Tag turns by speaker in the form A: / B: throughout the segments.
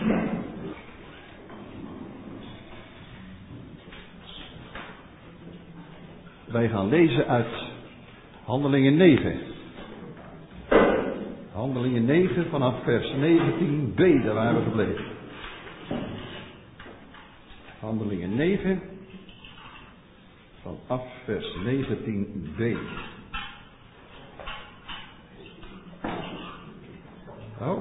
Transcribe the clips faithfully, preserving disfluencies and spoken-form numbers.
A: Wij gaan lezen uit Handelingen negen. Handelingen negen vanaf vers negentien b, daar waren we gebleven. Handelingen negen vanaf vers negentien b. Oh.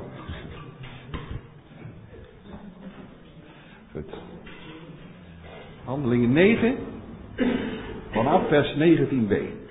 A: Goed. Handelingen negen vanaf vers negentien b.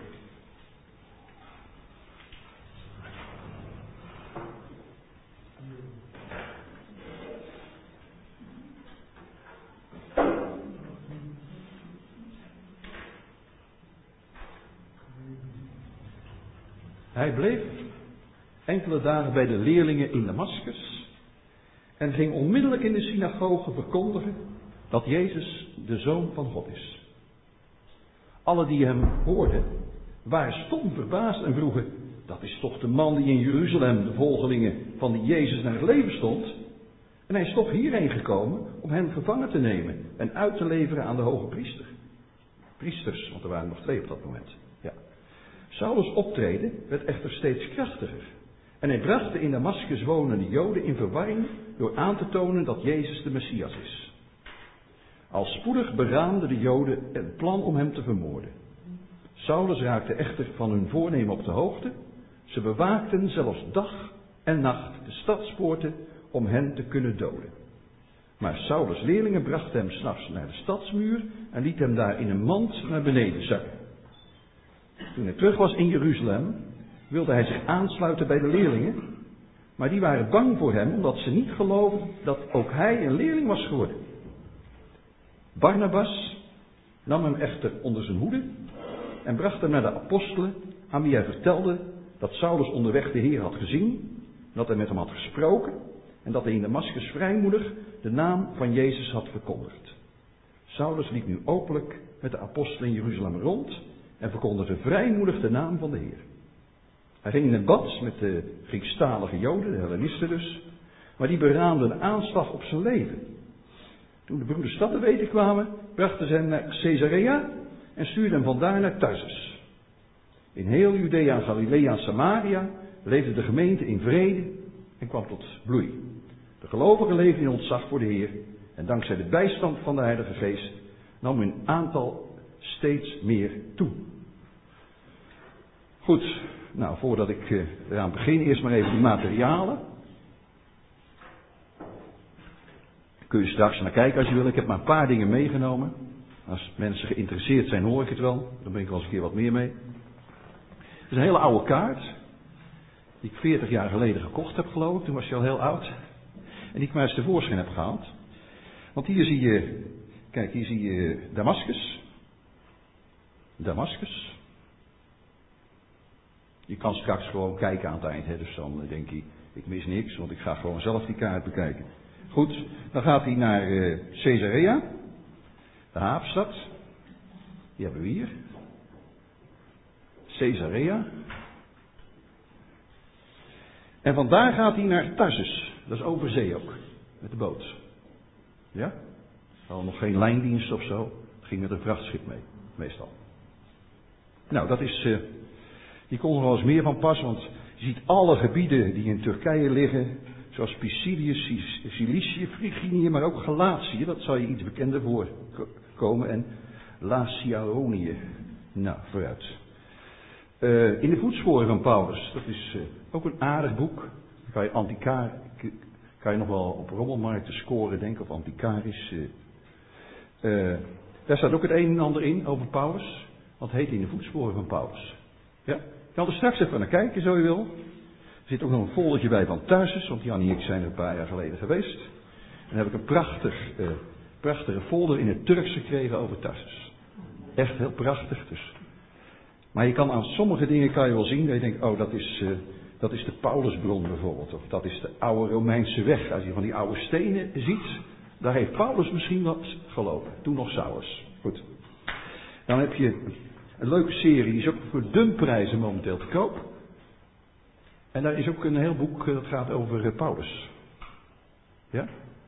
A: Hij bleef enkele dagen bij de leerlingen in Damaskus en ging onmiddellijk in de synagoge verkondigen dat Jezus de Zoon van God is. Alle die hem hoorden waren stom verbaasd en vroegen: dat is toch de man die in Jeruzalem de volgelingen van die Jezus naar het leven stond? En hij is toch hierheen gekomen om hen gevangen te nemen en uit te leveren aan de hoge priester. Priesters, want er waren nog twee op dat moment. Ja. Saulus' optreden werd echter steeds krachtiger. En hij bracht de in Damaskus wonende Joden in verwarring door aan te tonen dat Jezus de Messias is. Al spoedig beraamden de Joden het plan om hem te vermoorden. Saulus raakte echter van hun voornemen op de hoogte. Ze bewaakten zelfs dag en nacht de stadspoorten om hen te kunnen doden. Maar Saulus' leerlingen brachten hem 's nachts naar de stadsmuur en lieten hem daar in een mand naar beneden zakken. Toen hij terug was in Jeruzalem, wilde hij zich aansluiten bij de leerlingen, maar die waren bang voor hem omdat ze niet geloofden dat ook hij een leerling was geworden. Barnabas nam hem echter onder zijn hoede en bracht hem naar de apostelen, aan wie hij vertelde dat Saulus onderweg de Heer had gezien, dat hij met hem had gesproken en dat hij in Damaskus vrijmoedig de naam van Jezus had verkondigd. Saulus liep nu openlijk met de apostelen in Jeruzalem rond en verkondigde vrijmoedig de naam van de Heer. Hij ging in het bad met de Griekstalige Joden, de Hellenisten dus, maar die beraamden een aanslag op zijn leven. Toen de broeders dat te weten kwamen, brachten ze hem naar Caesarea en stuurden hem vandaar naar Tarsus. In heel Judea, Galilea en Samaria leefde de gemeente in vrede en kwam tot bloei. De gelovigen leefden in ontzag voor de Heer en dankzij de bijstand van de Heilige Geest nam hun aantal steeds meer toe. Goed, nou voordat ik uh, eraan begin, eerst maar even die materialen. Kun je straks naar kijken als je wil. Ik heb maar een paar dingen meegenomen. Als mensen geïnteresseerd zijn, hoor ik het wel. Dan breng ik wel eens een keer wat meer mee. Het is een hele oude kaart. Die ik veertig jaar geleden gekocht heb, geloof ik. Toen was je al heel oud. En die ik maar eens tevoorschijn heb gehaald. Want hier zie je, kijk, hier zie je Damaskus. Damaskus. Je kan straks gewoon kijken aan het eind. Hè? Dus dan denk je, ik mis niks, want ik ga gewoon zelf die kaart bekijken. Goed, dan gaat hij naar uh, Caesarea. De havenstad. Die hebben we hier. Caesarea. En vandaar gaat hij naar Tarsus. Dat is over zee ook. Met de boot. Ja? Al nog geen lijndienst of zo. Het ging met een vrachtschip mee. Meestal. Nou, dat is... Uh, die kon er wel eens meer van pas. Want je ziet alle gebieden die in Turkije liggen. Zoals Pisidië, Cilicië, Friginië, maar ook Galatië. Dat zal je iets bekender voorkomen. En Laciaonië. Nou, vooruit. Uh, in de voetsporen van Paulus. Dat is uh, ook een aardig boek. Dan kan je antiquar, kan je nog wel op rommelmarkten scoren, denk ik, of antiquaris. Uh, uh, daar staat ook het een en ander in over Paulus. Wat heet in de voetsporen van Paulus. Ja? Je kan er straks even naar kijken, zo je wil. Er zit ook nog een foldertje bij van Tarsus, want Jan en ik zijn er een paar jaar geleden geweest. En dan heb ik een prachtig, uh, prachtige folder in het Turks gekregen over Tarsus. Echt heel prachtig. Dus. Maar je kan aan sommige dingen kan je wel zien dat je denkt, oh dat is, uh, dat is de Paulusbron bijvoorbeeld. Of dat is de oude Romeinse weg. Als je van die oude stenen ziet, daar heeft Paulus misschien wat gelopen. Toen nog Saulus. Goed. Dan heb je een leuke serie, die is ook voor dumprijzen momenteel te koop. En daar is ook een heel boek dat gaat over Paulus. Ja?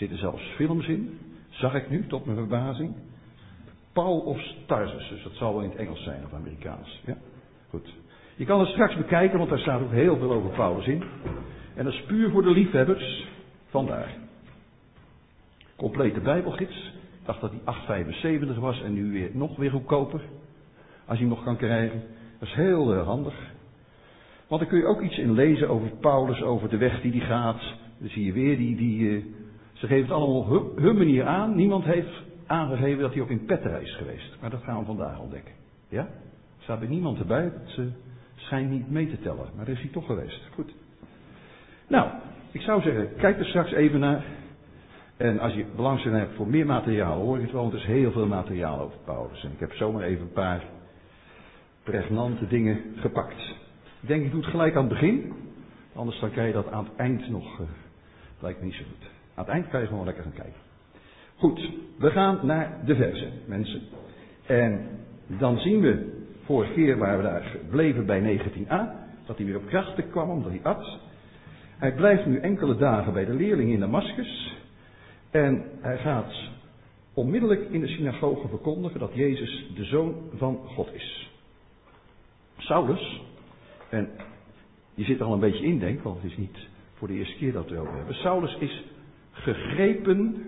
A: zitten zelfs films in, zag ik nu, tot mijn verbazing. Paul of Tarsus, dus dat zal wel in het Engels zijn of Amerikaans. Ja? Goed. Je kan het straks bekijken, want daar staat ook heel veel over Paulus in. En dat is puur voor de liefhebbers, vandaar. Complete Bijbelgids. Ik dacht dat die acht vijfenzeventig was en nu weer nog weer goedkoper. Als je hem nog kan krijgen. Dat is heel uh, handig. Want dan kun je ook iets in lezen over Paulus, over de weg die hij gaat. Dan zie je weer die, die uh, ze geven het allemaal op hun manier aan. Niemand heeft aangegeven dat hij ook in Petra is geweest. Maar dat gaan we vandaag ontdekken. Ja? Er staat bij niemand erbij. Het uh, schijnt niet mee te tellen. Maar daar is hij toch geweest. Goed. Nou, ik zou zeggen, kijk er straks even naar. En als je belangstelling hebt voor meer materiaal, hoor ik het wel. Want er is heel veel materiaal over Paulus. En ik heb zomaar even een paar pregnante dingen gepakt. Ik denk, ik doe het gelijk aan het begin. Anders dan kan je dat aan het eind nog... Uh, lijkt me niet zo goed. Aan het eind kan je gewoon lekker gaan kijken. Goed, we gaan naar de verzen, mensen. En dan zien we, vorige keer waar we daar bleven bij negentien a, dat hij weer op krachten kwam omdat hij at. Hij blijft nu enkele dagen bij de leerlingen in Damascus. En hij gaat onmiddellijk in de synagoge verkondigen dat Jezus de Zoon van God is. Saulus, en je zit er al een beetje in, denk, want het is niet voor de eerste keer dat we het over hebben. Saulus is gegrepen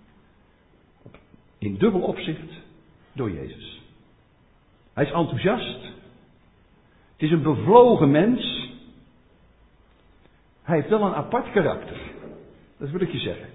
A: in dubbel opzicht door Jezus. Hij is enthousiast. Het is een bevlogen mens. Hij heeft wel een apart karakter. Dat wil ik je zeggen.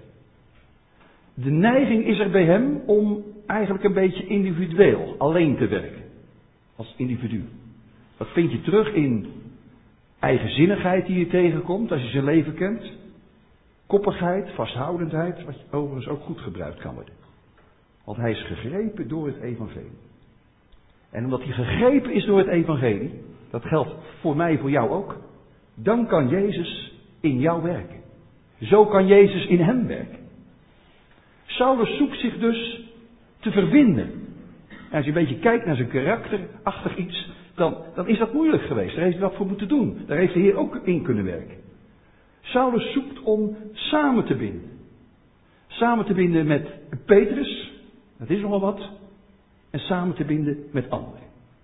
A: De neiging is er bij hem om eigenlijk een beetje individueel, alleen te werken. Als individu. Dat vind je terug in eigenzinnigheid die je tegenkomt als je zijn leven kent. Koppigheid, vasthoudendheid, wat overigens ook goed gebruikt kan worden. Want hij is gegrepen door het evangelie. En omdat hij gegrepen is door het evangelie, dat geldt voor mij, voor jou ook, dan kan Jezus in jou werken. Zo kan Jezus in hem werken. Saulus zoekt zich dus te verbinden. En als je een beetje kijkt naar zijn karakterachtig iets, dan, dan is dat moeilijk geweest. Daar heeft hij wat voor moeten doen. Daar heeft de Heer ook in kunnen werken. Saulus zoekt om samen te binden. Samen te binden met Petrus, dat is nogal wat. En samen te binden met anderen.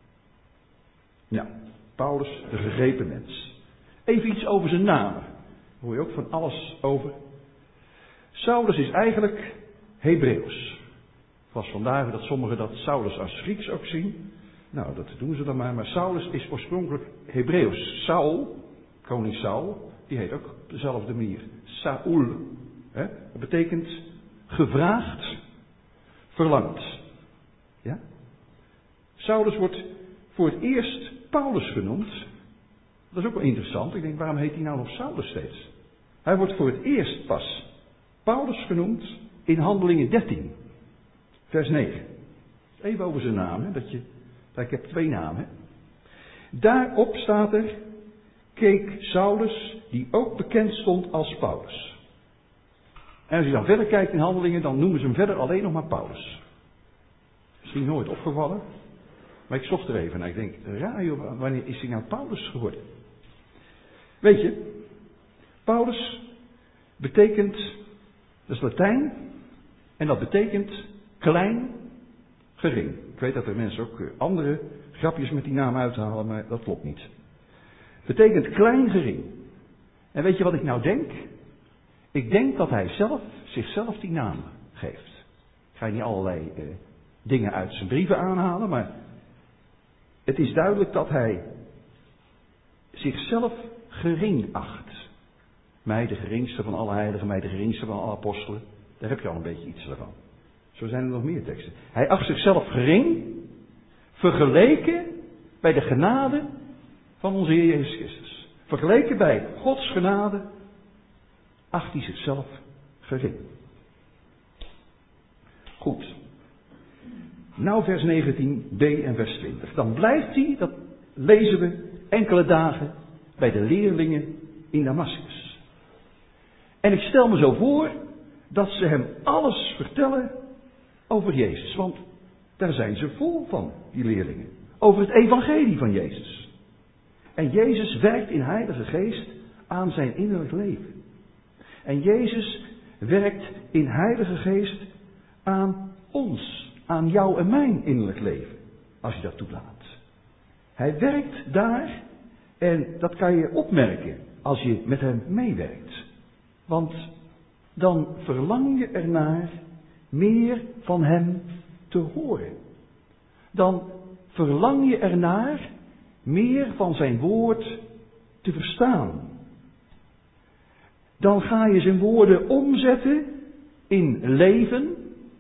A: Nou, Paulus, de gegrepen mens. Even iets over zijn naam. Daar hoor je ook van alles over. Saulus is eigenlijk Hebreeuws. Het was vandaag dat sommigen dat Saulus als Grieks ook zien. Nou, dat doen ze dan maar. Maar Saulus is oorspronkelijk Hebreeuws. Saul, koning Saul, die heet ook op dezelfde manier. Saul. Hè? Dat betekent gevraagd, verlangd. Ja? Saulus wordt voor het eerst Paulus genoemd. Dat is ook wel interessant. Ik denk, waarom heet hij nou nog Saulus steeds? Hij wordt voor het eerst pas Paulus genoemd in Handelingen dertien. Vers negen. Even over zijn naam. Hè, dat je, ik heb twee namen. Daarop staat er, keek Saulus, die ook bekend stond als Paulus. En als je dan verder kijkt in Handelingen, dan noemen ze hem verder alleen nog maar Paulus. Misschien nooit opgevallen. Maar ik zocht er even naar. Ik denk, raar joh, wanneer is hij nou Paulus geworden? Weet je, Paulus betekent, dat is Latijn, en dat betekent klein, gering. Ik weet dat er mensen ook andere grapjes met die naam uithalen, maar dat klopt niet. Betekent klein, gering. En weet je wat ik nou denk? Ik denk dat hij zelf, zichzelf die naam geeft. Ik ga niet allerlei eh, dingen uit zijn brieven aanhalen, maar het is duidelijk dat hij zichzelf gering acht. Mij de geringste van alle heiligen, mij de geringste van alle apostelen. Daar heb je al een beetje iets ervan. Zo zijn er nog meer teksten. Hij acht zichzelf gering, vergeleken bij de genade van onze Heer Jezus Christus. Vergeleken bij Gods genade, acht hij zichzelf gering. Goed. Nou vers negentien b en vers twintig. Dan blijft hij, dat lezen we, enkele dagen bij de leerlingen in Damascus. En ik stel me zo voor dat ze hem alles vertellen over Jezus. Want daar zijn ze vol van, die leerlingen. Over het evangelie van Jezus. En Jezus werkt in Heilige Geest aan zijn innerlijk leven. En Jezus werkt in Heilige Geest aan ons, aan jou en mijn innerlijk leven, als je dat toelaat. Hij werkt daar en dat kan je opmerken als je met hem meewerkt. Want dan verlang je ernaar meer van hem te horen. Dan verlang je ernaar meer van zijn woord te verstaan. Dan ga je zijn woorden omzetten in leven.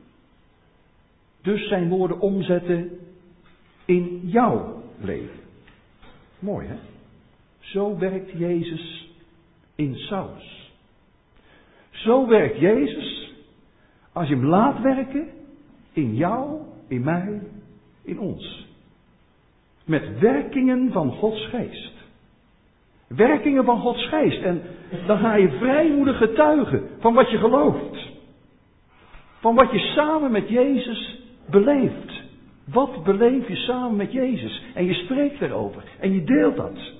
A: Dus zijn woorden omzetten in jouw leven. Mooi hè? Zo werkt Jezus in Saulus. Zo werkt Jezus als je hem laat werken in jou, in mij, in ons. Met werkingen van Gods geest. Werkingen van Gods geest. En dan ga je vrijmoedig getuigen van wat je gelooft. Van wat je samen met Jezus beleeft. Wat beleef je samen met Jezus? En je spreekt erover. En je deelt dat.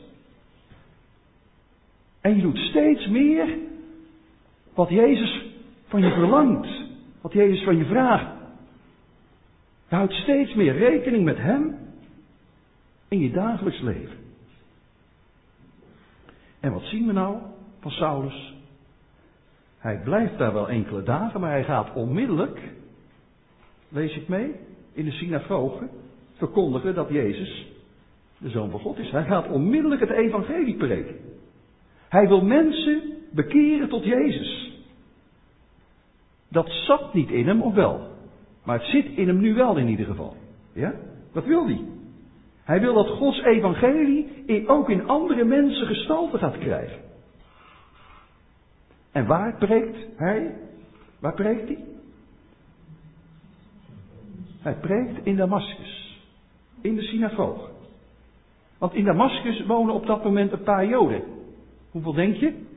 A: En je doet steeds meer wat Jezus van je verlangt. Wat Jezus van je vraagt. Je houdt steeds meer rekening met hem in je dagelijks leven. En wat zien we nou van Saulus? Hij blijft daar wel enkele dagen, maar hij gaat onmiddellijk, lees ik mee, in de synagoge verkondigen dat Jezus de Zoon van God is. Hij gaat onmiddellijk het evangelie prediken. Hij wil mensen bekeren tot Jezus. Dat zat niet in hem, of wel? Maar het zit in hem nu wel in ieder geval. Ja? Wat wil hij? Hij wil dat Gods evangelie in, ook in andere mensen gestalte gaat krijgen. En waar preekt hij? Waar preekt hij? Hij preekt in Damascus. In de synagoge. Want in Damascus wonen op dat moment een paar Joden. Hoeveel denk je? Een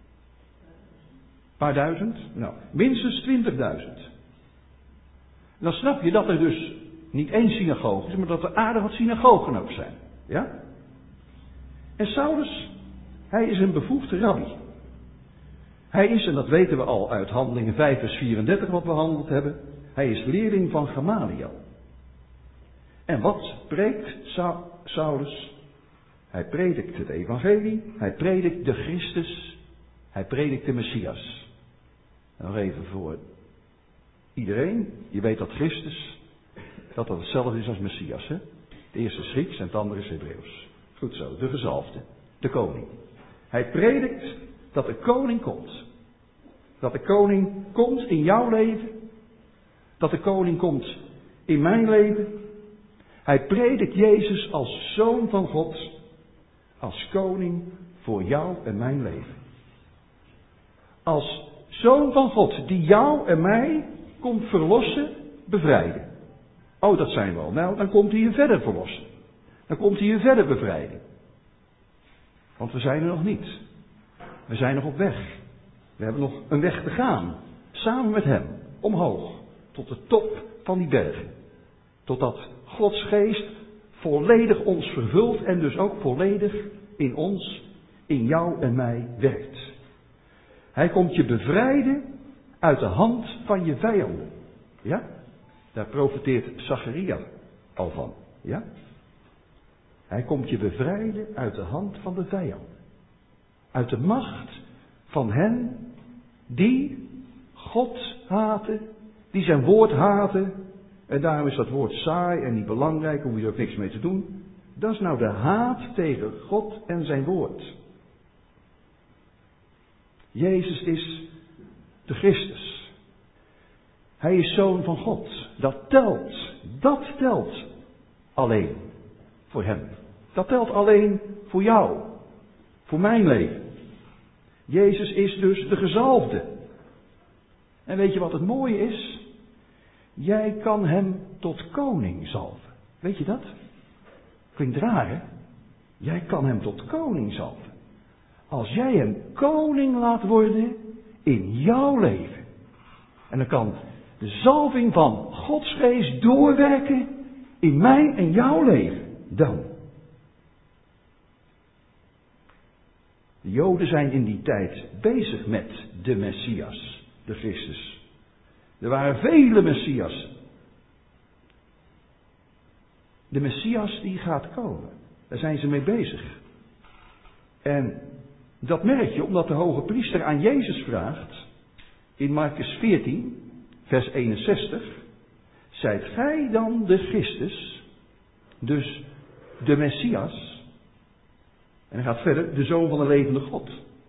A: paar duizend? Nou, minstens twintigduizend. Dan snap je dat er dus niet één synagoge is, maar dat er aardig wat synagogen ook zijn. Ja? En Saulus, hij is een bevoegde rabbi. Hij is, en dat weten we al uit Handelingen vijf vers vierendertig wat we behandeld hebben, hij is leerling van Gamaliel. En wat preekt Sa- Saulus? Hij predikt het evangelie, hij predikt de Christus, hij predikt de Messias. En nog even voor iedereen, je weet dat Christus, dat dat hetzelfde is als Messias. Hè? De eerste is Grieks en het andere is Hebreeuws. Goed zo, de gezalfde, de koning. Hij predikt dat de koning komt. Dat de koning komt in jouw leven. Dat de koning komt in mijn leven. Hij predikt Jezus als Zoon van God. Als koning voor jou en mijn leven. Als Zoon van God die jou en mij komt verlossen, bevrijden. Oh, dat zijn we al. Nou, dan komt hij je verder verlossen. Dan komt hij je verder bevrijden. Want we zijn er nog niet. We zijn nog op weg. We hebben nog een weg te gaan. Samen met hem. Omhoog. Tot de top van die bergen. Totdat Gods geest volledig ons vervult. En dus ook volledig in ons, in jou en mij werkt. Hij komt je bevrijden uit de hand van je vijanden. Ja? Daar profeteert Zacharia al van. Ja? Hij komt je bevrijden uit de hand van de vijanden. Uit de macht van hen die God haten, die zijn woord haten. En daarom is dat woord saai en niet belangrijk, hoef je er ook niks mee te doen. Dat is nou de haat tegen God en zijn woord. Jezus is de Christus. Hij is Zoon van God. Dat telt. Dat telt alleen voor hem. Dat telt alleen voor jou. Voor mijn leven. Jezus is dus de gezalfde. En weet je wat het mooie is? Jij kan hem tot koning zalven. Weet je dat? Klinkt raar, hè? Jij kan hem tot koning zalven. Als jij hem koning laat worden in jouw leven. En dan kan de zalving van Gods geest doorwerken in mijn en jouw leven. Dan. De Joden zijn in die tijd bezig met de Messias. de Christus. Er waren vele Messias. De Messias die gaat komen. Daar zijn ze mee bezig. En dat merk je omdat de hoge priester aan Jezus vraagt. In Marcus veertien, vers eenenzestig. Zijt gij dan de Christus, dus de Messias? En hij gaat verder, de Zoon van de levende God.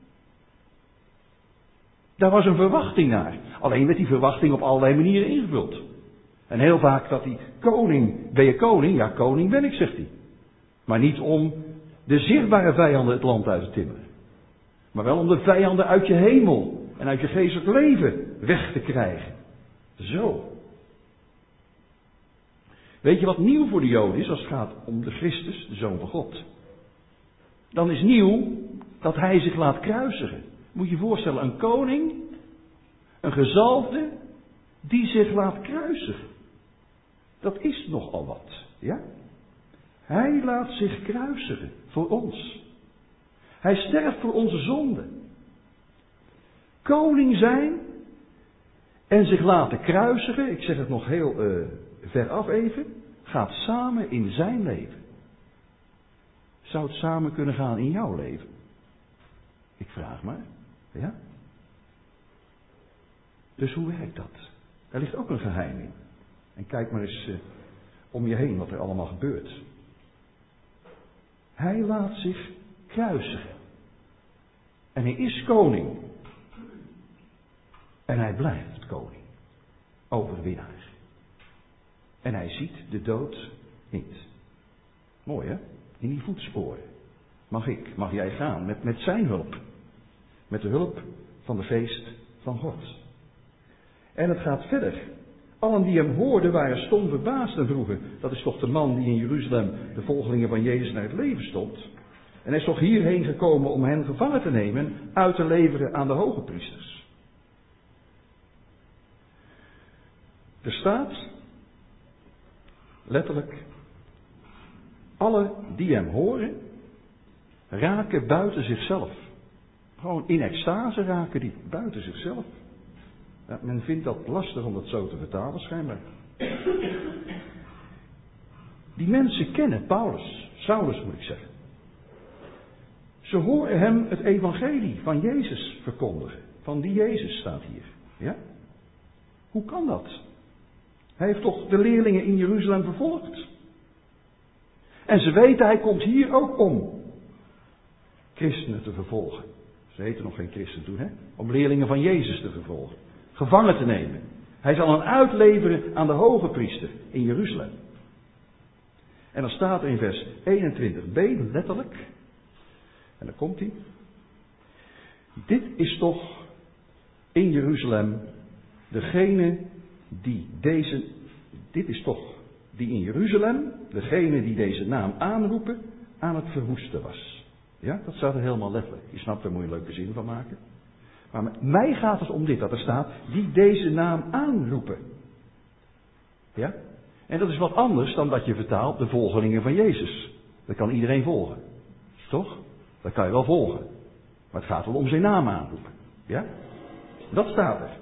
A: Daar was een verwachting naar. Alleen werd die verwachting op allerlei manieren ingevuld. En heel vaak dat hij, koning, ben je koning? Ja, koning ben ik, zegt hij. Maar niet om de zichtbare vijanden het land uit te timmeren. Maar wel om de vijanden uit je hemel en uit je geestelijk leven weg te krijgen. Zo. Weet je wat nieuw voor de Joden is als het gaat om de Christus, de Zoon van God? Dan is nieuw dat hij zich laat kruisigen. Moet je je voorstellen, een koning, een gezalfde, die zich laat kruisigen. Dat is nogal wat, ja? Hij laat zich kruisigen voor ons. Hij sterft voor onze zonden. Koning zijn en zich laten kruisigen, ik zeg het nog heel uh, veraf even, gaat samen in zijn leven. Zou het samen kunnen gaan in jouw leven? Ik vraag maar, ja? Dus hoe werkt dat? Daar ligt ook een geheim in. En kijk maar eens uh, om je heen wat er allemaal gebeurt. Hij laat zich kruisigen. En hij is koning. En hij blijft koning. Overwinnaar. En hij ziet de dood niet. Mooi hè? In die voetsporen. Mag ik, mag jij gaan met, met zijn hulp. Met de hulp van de geest van God. En het gaat verder. Allen die hem hoorden waren stom verbaasd en vroegen. Dat is toch de man die in Jeruzalem de volgelingen van Jezus naar het leven stond. En hij is toch hierheen gekomen om hen gevangen te nemen, uit te leveren aan de hoge priesters. Er staat, letterlijk, alle die hem horen, raken buiten zichzelf. Gewoon in extase raken die, buiten zichzelf. Ja, men vindt dat lastig om dat zo te vertalen, schijnbaar. Die mensen kennen Paulus, Saulus moet ik zeggen. Ze horen hem het evangelie van Jezus verkondigen. Van die Jezus staat hier. Ja? Hoe kan dat? Hij heeft toch de leerlingen in Jeruzalem vervolgd? En ze weten, hij komt hier ook om christenen te vervolgen. Ze heten nog geen christen toen, hè? Om leerlingen van Jezus te vervolgen. Gevangen te nemen. Hij zal hen uitleveren aan de hoge priester in Jeruzalem. En dan staat er in vers eenentwintig b, letterlijk. En dan komt hij. Dit is toch in Jeruzalem degene die deze... Dit is toch die in Jeruzalem, degene die deze naam aanroepen, aan het verwoesten was. Ja, dat staat er helemaal letterlijk. Je snapt, daar moet je een leuke zin van maken. Maar met mij gaat het om dit, dat er staat, die deze naam aanroepen. Ja? En dat is wat anders dan dat je vertaalt de volgelingen van Jezus. Dat kan iedereen volgen. Toch? Dat kan je wel volgen. Maar het gaat wel om zijn naam aanroepen. Ja? Dat staat er.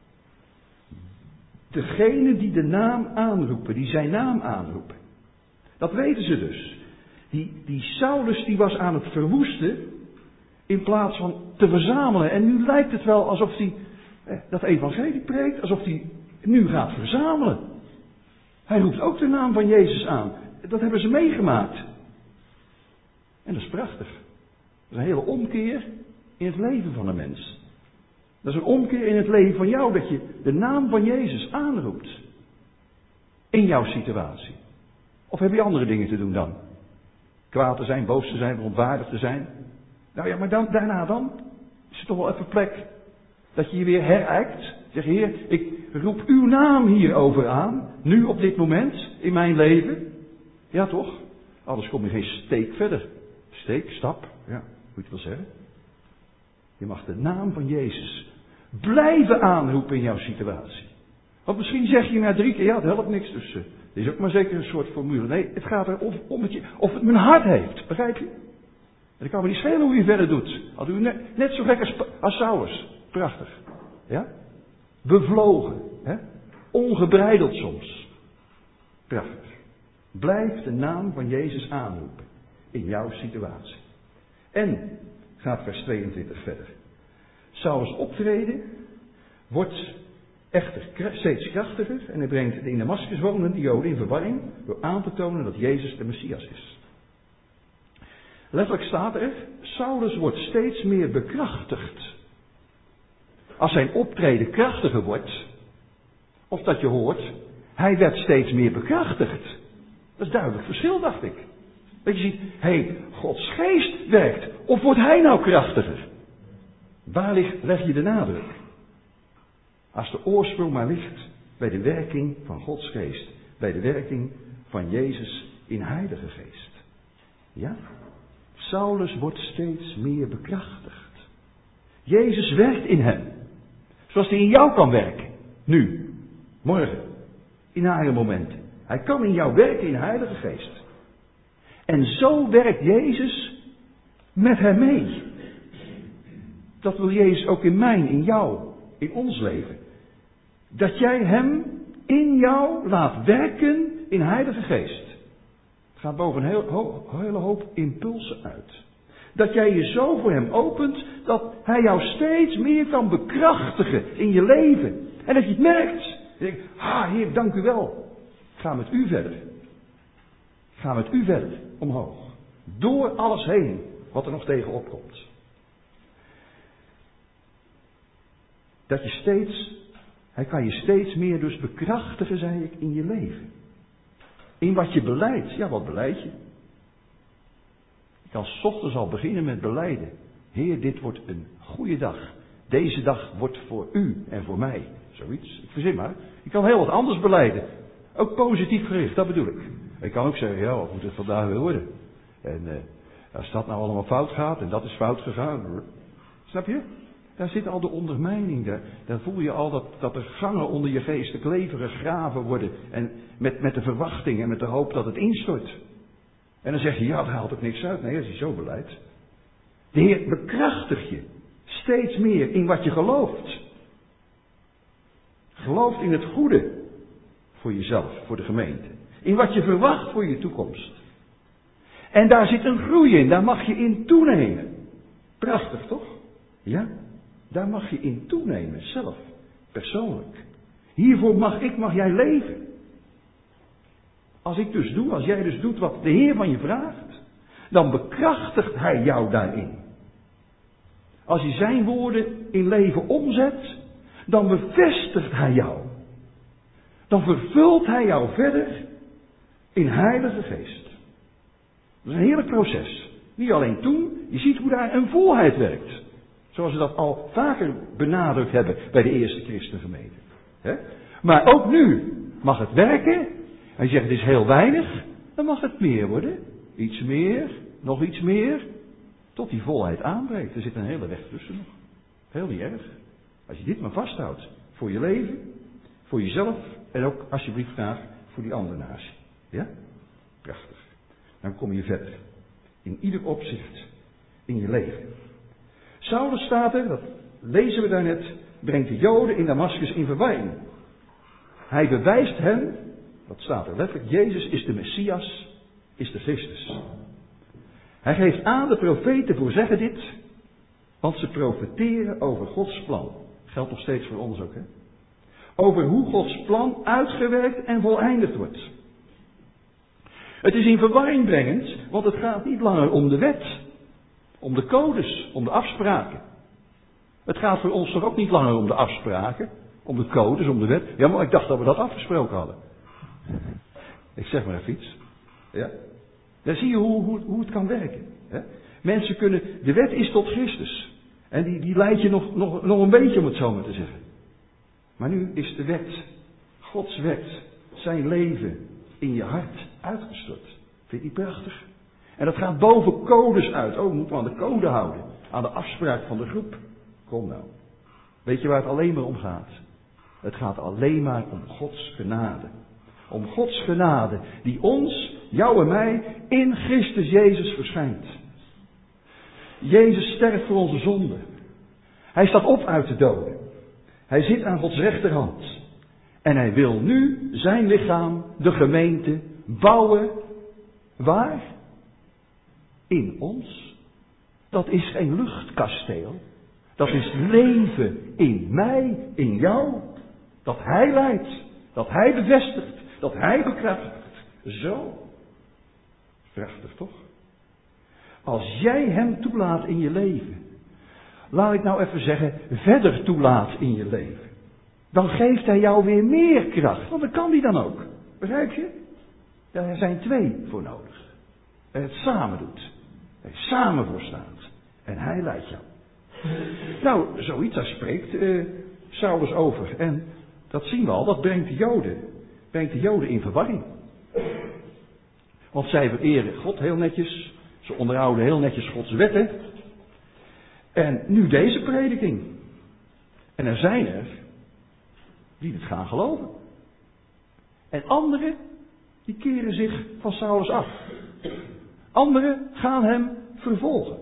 A: Degene die de naam aanroepen, die zijn naam aanroepen. Dat weten ze dus. Die, die Saulus die was aan het verwoesten in plaats van te verzamelen. En nu lijkt het wel alsof hij eh, dat evangelie preekt, alsof hij nu gaat verzamelen. Hij roept ook de naam van Jezus aan. Dat hebben ze meegemaakt. En dat is prachtig. Dat is een hele omkeer in het leven van een mens. Dat is een omkeer in het leven van jou, dat je de naam van Jezus aanroept. In jouw situatie. Of heb je andere dingen te doen dan? Kwaad te zijn, boos te zijn, verontwaardigd te zijn. Nou ja, maar dan, daarna dan is er toch wel even plek dat je je weer herijkt. Zeg, Heer, ik roep uw naam hierover aan. Nu op dit moment in mijn leven. Ja toch? Anders kom je geen steek verder. Steek, stap, ja, hoe je het wil zeggen. Je mag de naam van Jezus blijven aanroepen in jouw situatie. Want misschien zeg je na drie keer, ja, dat helpt niks. Dus uh, dit is ook maar zeker een soort formule. Nee, het gaat er of, om het je, of het mijn hart heeft. Begrijp je? En dan kan me niet schelen hoe je verder doet. Al doe je net, net zo gek als, als Saulus. Prachtig. Ja? bevlogen, hè? Ongebreideld soms. Prachtig. Blijf de naam van Jezus aanroepen in jouw situatie. En, gaat vers tweeëntwintig verder. Saulus optreden wordt echter steeds krachtiger en hij brengt de in Damascus wonende Joden in verwarring door aan te tonen dat Jezus de Messias is. Letterlijk staat er, Saulus wordt steeds meer bekrachtigd. Als zijn optreden krachtiger wordt, of dat je hoort, hij werd steeds meer bekrachtigd. Dat is duidelijk verschil, dacht ik. Dat je ziet, hé, hey, Gods geest werkt. Of wordt hij nou krachtiger? Waar ligt, leg je de nadruk? Als de oorsprong maar ligt bij de werking van Gods geest. Bij de werking van Jezus in Heilige Geest. Ja? Saulus wordt steeds meer bekrachtigd. Jezus werkt in hem. Zoals hij in jou kan werken. Nu. Morgen. In nare momenten. Hij kan in jou werken in de Heilige Geest. En zo werkt Jezus met hem mee. Dat wil Jezus ook in mijn, in jou, in ons leven. Dat jij hem in jou laat werken in Heilige Geest. Het gaat boven een heel, ho, hele hoop impulsen uit. Dat jij je zo voor hem opent, dat hij jou steeds meer kan bekrachtigen in je leven. En dat je het merkt. Je denkt, ah Heer, dank u wel. Ik ga met u verder. Ik ga met u verder, omhoog. Door alles heen, wat er nog tegenop komt. Dat je steeds, hij kan je steeds meer dus bekrachtigen, zei ik, in je leven. In wat je beleidt. Ja, wat beleid je? Je kan 's ochtends al beginnen met beleiden. Heer, dit wordt een goede dag. Deze dag wordt voor u en voor mij. Zoiets. Ik verzin maar. Je kan heel wat anders beleiden. Ook positief gericht, dat bedoel ik. Ik kan ook zeggen, ja, wat moet het vandaag weer worden? En uh, als dat nou allemaal fout gaat, en dat is fout gegaan. Snap je? Daar zit al de ondermijning. Daar, daar voel je al dat, dat er gangen onder je geest, de kleveren graven worden. En met, met de verwachting en met de hoop dat het instort. En dan zeg je, ja, daar haalt ook niks uit. Nee, als je zo beleidt. De Heer bekrachtigt je steeds meer in wat je gelooft. Gelooft in het goede voor jezelf, voor de gemeente. In wat je verwacht voor je toekomst. En daar zit een groei in, daar mag je in toenemen. Prachtig, toch? Ja? Daar mag je in toenemen, zelf, persoonlijk. Hiervoor mag ik, mag jij leven. Als ik dus doe, als jij dus doet wat de Heer van je vraagt, dan bekrachtigt Hij jou daarin. Als je zijn woorden in leven omzet, dan bevestigt Hij jou. Dan vervult Hij jou verder in Heilige Geest. Dat is een heerlijk proces. Niet alleen toen, je ziet hoe daar een volheid werkt. Zoals we dat al vaker benadrukt hebben bij de eerste christengemeente. Maar ook nu mag het werken. En je zegt het is heel weinig, dan mag het meer worden. Iets meer, nog iets meer. Tot die volheid aanbreekt. Er zit een hele weg tussen nog. Heel niet erg. Als je dit maar vasthoudt. Voor je leven, voor jezelf en ook alsjeblieft graag voor die andere naast je. Ja? Prachtig. Dan kom je verder. In ieder opzicht in je leven. Saulus staat er, dat lezen we daarnet, brengt de Joden in Damascus in verwarring. Hij bewijst hen, dat staat er letterlijk, Jezus is de Messias, is de Christus. Hij geeft aan, de profeten voorzeggen dit, want ze profeteren over Gods plan. Geldt nog steeds voor ons ook, hè? Over hoe Gods plan uitgewerkt en voleindigd wordt. Het is in verwarring brengend, want het gaat niet langer om de wet, om de codes, om de afspraken. Het gaat voor ons toch ook niet langer om de afspraken, om de codes, om de wet. Ja, maar ik dacht dat we dat afgesproken hadden. Ik zeg maar even iets. Ja. Dan zie je hoe, hoe, hoe het kan werken. Hè? Mensen kunnen, de wet is tot Christus. En die, die leidt je nog, nog, nog een beetje, om het zo maar te zeggen. Maar nu is de wet, Gods wet, zijn leven in je hart uitgestort. Vind je die prachtig? En dat gaat boven codes uit. Oh, we moeten aan de code houden. Aan de afspraak van de groep. Kom nou. Weet je waar het alleen maar om gaat? Het gaat alleen maar om Gods genade. Om Gods genade die ons, jou en mij, in Christus Jezus verschijnt. Jezus sterft voor onze zonden. Hij staat op uit de doden. Hij zit aan Gods rechterhand. En hij wil nu zijn lichaam, de gemeente, bouwen. Waar? In ons. Dat is geen luchtkasteel. Dat is leven in mij, in jou. Dat hij leidt. Dat hij bevestigt. Dat hij bekrachtigt. Zo. Prachtig toch? Als jij hem toelaat in je leven. Laat ik nou even zeggen, verder toelaat in je leven. Dan geeft hij jou weer meer kracht. Want dat kan hij dan ook. Begrijp je? Daar zijn twee voor nodig. En het samen doet. Hij samen voor staat. En hij leidt jou. Nou, zoiets, daar spreekt uh, Saulus over. En dat zien we al, dat brengt de Joden. Brengt de Joden in verwarring. Want zij vereren God heel netjes. Ze onderhouden heel netjes Gods wetten. En nu deze prediking. En er zijn er die het gaan geloven. En anderen, die keren zich van Saulus af. Anderen gaan hem vervolgen.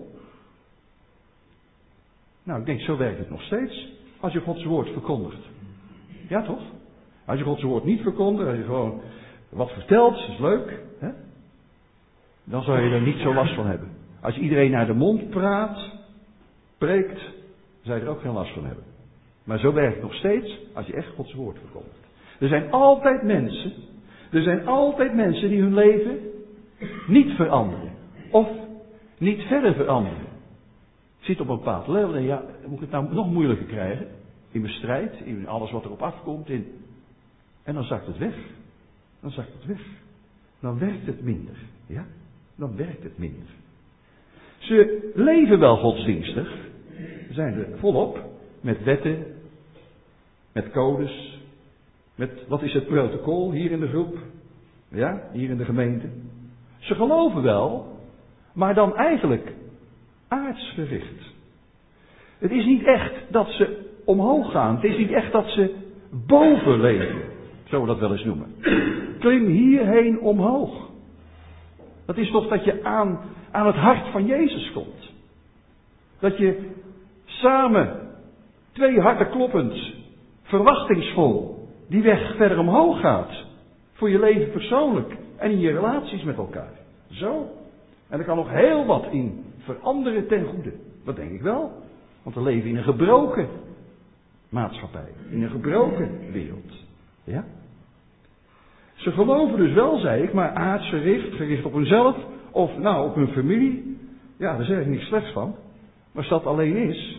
A: Nou, ik denk, zo werkt het nog steeds. Als je Gods woord verkondigt. Ja, toch? Als je Gods woord niet verkondigt, als je gewoon wat vertelt, is leuk. Hè? Dan zou je er niet zo last van hebben. Als je iedereen naar de mond praat, preekt, dan zou je er ook geen last van hebben. Maar zo werkt het nog steeds als je echt Gods woord verkondigt. Er zijn altijd mensen, er zijn altijd mensen die hun leven niet veranderen. Of niet verder veranderen. Ik zit op een bepaald level en ja, moet ik het nou nog moeilijker krijgen? In mijn strijd, in alles wat erop afkomt. In... En dan zakt het weg. Dan zakt het weg. Dan werkt het minder. Ja? Dan werkt het minder. Ze leven wel godsdienstig. Ze zijn er volop. Met wetten. Met codes. Met, wat is het protocol hier in de groep? Ja, hier in de gemeente. Ze geloven wel. Maar dan eigenlijk aardsgericht. Het is niet echt dat ze omhoog gaan. Het is niet echt dat ze boven leven. Zo we dat wel eens noemen. Klim hierheen omhoog. Dat is toch dat je aan, aan het hart van Jezus komt. Dat je samen, twee harten kloppend, verwachtingsvol, die weg verder omhoog gaat. Voor je leven persoonlijk en in je relaties met elkaar. Zo. En er kan nog heel wat in veranderen ten goede. Dat denk ik wel. Want we leven in een gebroken maatschappij. In een gebroken wereld. Ja? Ze geloven dus wel, zei ik, maar aardsgericht, gericht op hunzelf. Of nou, op hun familie. Ja, daar zeg ik niks slechts van. Maar als dat alleen is.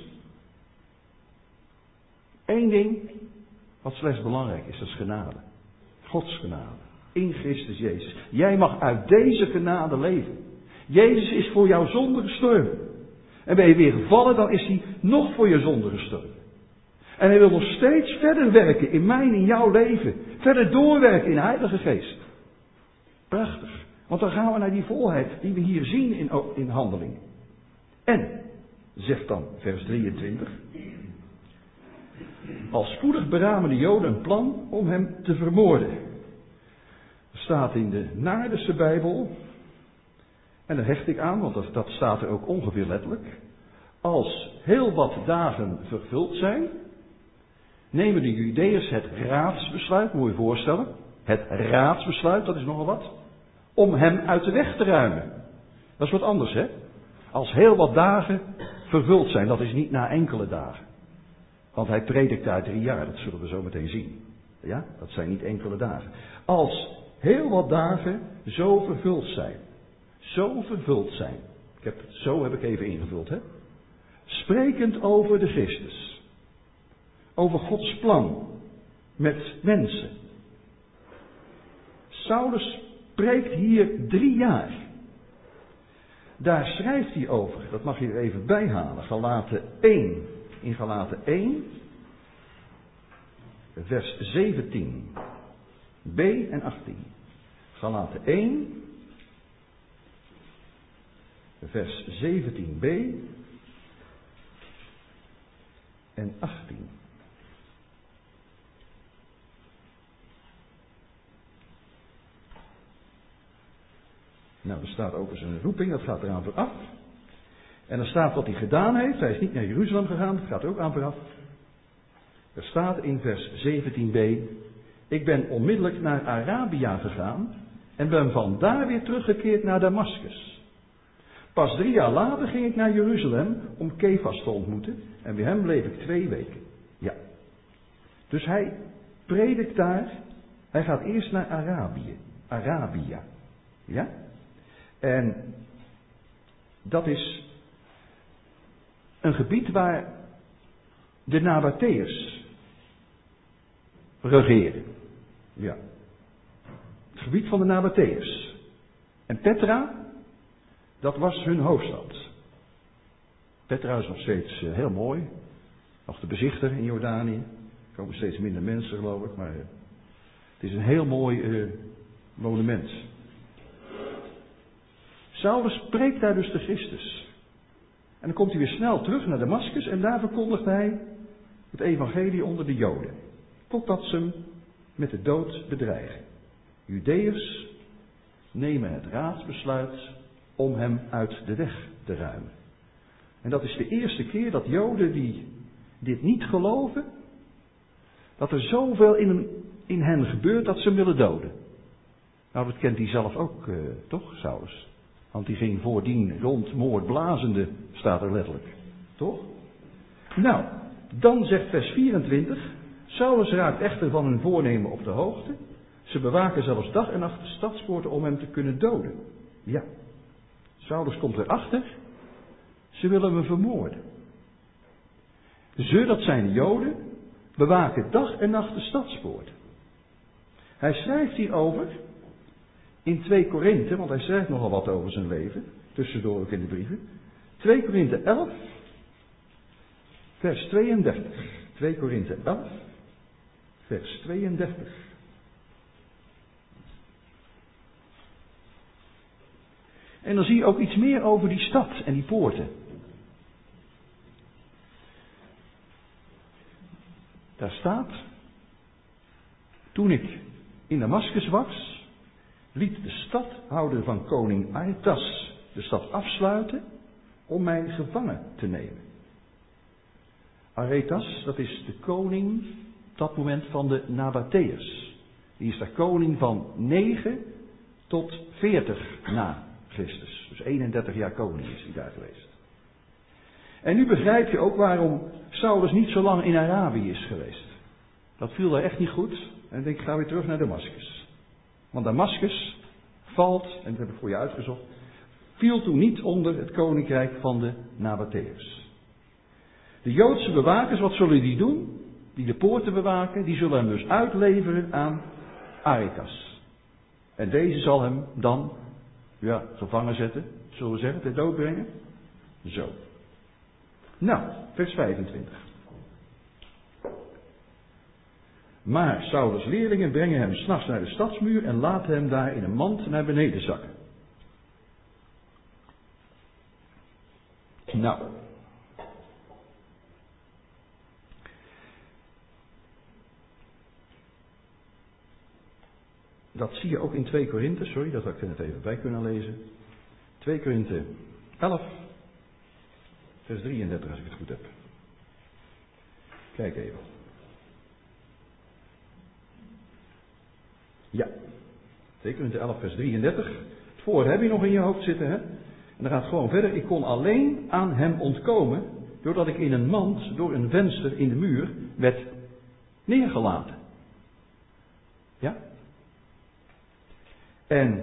A: Één ding wat slechts belangrijk is, dat is genade. Gods genade. In Christus Jezus. Jij mag uit deze genade leven. Jezus is voor jouw zonde gestorven. En ben je weer gevallen, dan is hij nog voor je zonde gestorven. En hij wil nog steeds verder werken in mijn, in jouw leven. Verder doorwerken in de Heilige Geest. Prachtig. Want dan gaan we naar die volheid die we hier zien in, in handeling. En, zegt dan vers drieëntwintig. Al spoedig beramen de Joden een plan om hem te vermoorden. Er staat in de Naardense Bijbel. En daar hecht ik aan, want dat, dat staat er ook ongeveer letterlijk. Als heel wat dagen vervuld zijn, nemen de Judeërs het raadsbesluit, moet je je voorstellen. Het raadsbesluit, dat is nogal wat. Om hem uit de weg te ruimen. Dat is wat anders, hè. Als heel wat dagen vervuld zijn, dat is niet na enkele dagen. Want hij predikt daar drie jaar, dat zullen we zo meteen zien. Ja, dat zijn niet enkele dagen. Als heel wat dagen zo vervuld zijn. Zo vervuld zijn. Ik heb het, zo heb ik even ingevuld, hè. Sprekend over de Christus. Over Gods plan. Met mensen. Saulus spreekt hier drie jaar. Daar schrijft hij over. Dat mag je er even bijhalen. Galaten één. In Galaten één. Vers zeventien. B en achttien. Galaten één. Vers zeventien b en achttien. Nou, er staat over zijn roeping, dat gaat eraan vooraf. En er staat wat hij gedaan heeft. Hij is niet naar Jeruzalem gegaan, dat gaat ook aan vooraf. Er staat in vers zeventien b, ik ben onmiddellijk naar Arabia gegaan en ben vandaar weer teruggekeerd naar Damascus. Pas drie jaar later ging ik naar Jeruzalem om Kefas te ontmoeten en bij hem bleef ik twee weken. Ja. Dus hij predikt daar, hij gaat eerst naar Arabië, Arabia. Ja? En dat is een gebied waar de Nabateërs regeren. Ja. Het gebied van de Nabateërs. En Petra, dat was hun hoofdstad. Petra is nog steeds uh, heel mooi. Nog te bezichtigen in Jordanië. Er komen steeds minder mensen, geloof ik. Maar uh, het is een heel mooi uh, monument. Saulus spreekt daar dus de Christus. En dan komt hij weer snel terug naar Damascus. En daar verkondigt hij het evangelie onder de Joden. Totdat ze hem met de dood bedreigen. Judeërs nemen het raadsbesluit om hem uit de weg te ruimen. En dat is de eerste keer dat Joden die dit niet geloven, dat er zoveel in, in hen gebeurt dat ze hem willen doden. Nou, dat kent hij zelf ook, uh, toch, Saulus? Want die ging voordien rond moord blazende, staat er letterlijk. Toch? Nou, dan zegt vers vierentwintig, Saulus raakt echter van hun voornemen op de hoogte. Ze bewaken zelfs dag en nacht de stadspoorten om hem te kunnen doden. Ja. Saulus komt erachter. Ze willen hem vermoorden. Ze, dat zijn de Joden, bewaken dag en nacht de stadspoorten. Hij schrijft hierover in twee Korinthe, want hij schrijft nogal wat over zijn leven, tussendoor ook in de brieven. twee Korinthe elf, vers tweeëndertig. twee Korinthe elf, vers tweeëndertig. En dan zie je ook iets meer over die stad en die poorten. Daar staat, toen ik in Damascus was, liet de stadhouder van koning Aretas de stad afsluiten om mij gevangen te nemen. Aretas, dat is de koning op dat moment van de Nabateërs. Die is daar koning van negen tot veertig na Christus. Dus eenendertig jaar koning is hij daar geweest. En nu begrijp je ook waarom Saulus niet zo lang in Arabië is geweest. Dat viel daar echt niet goed. En ik denk, ik ga weer terug naar Damascus. Want Damascus valt, en dat heb ik voor je uitgezocht, viel toen niet onder het koninkrijk van de Nabateërs. De Joodse bewakers, wat zullen die doen? Die de poorten bewaken, die zullen hem dus uitleveren aan Aretas. En deze zal hem dan, ja, gevangen zetten, zullen we zeggen, ter dood brengen. Zo. Nou, vers vijfentwintig. Maar Saulus' leerlingen brengen hem 's nachts naar de stadsmuur en laten hem daar in een mand naar beneden zakken. Nou. Dat zie je ook in twee Korinthe, sorry, dat had ik er net even bij kunnen lezen. twee Korinthe elf, vers drieëndertig als ik het goed heb. Kijk even. Ja, twee Korinthe elf, vers drieëndertig. Het voor heb je nog in je hoofd zitten, hè? En dan gaat het gewoon verder. Ik kon alleen aan hem ontkomen, doordat ik in een mand, door een venster in de muur, werd neergelaten. Ja? En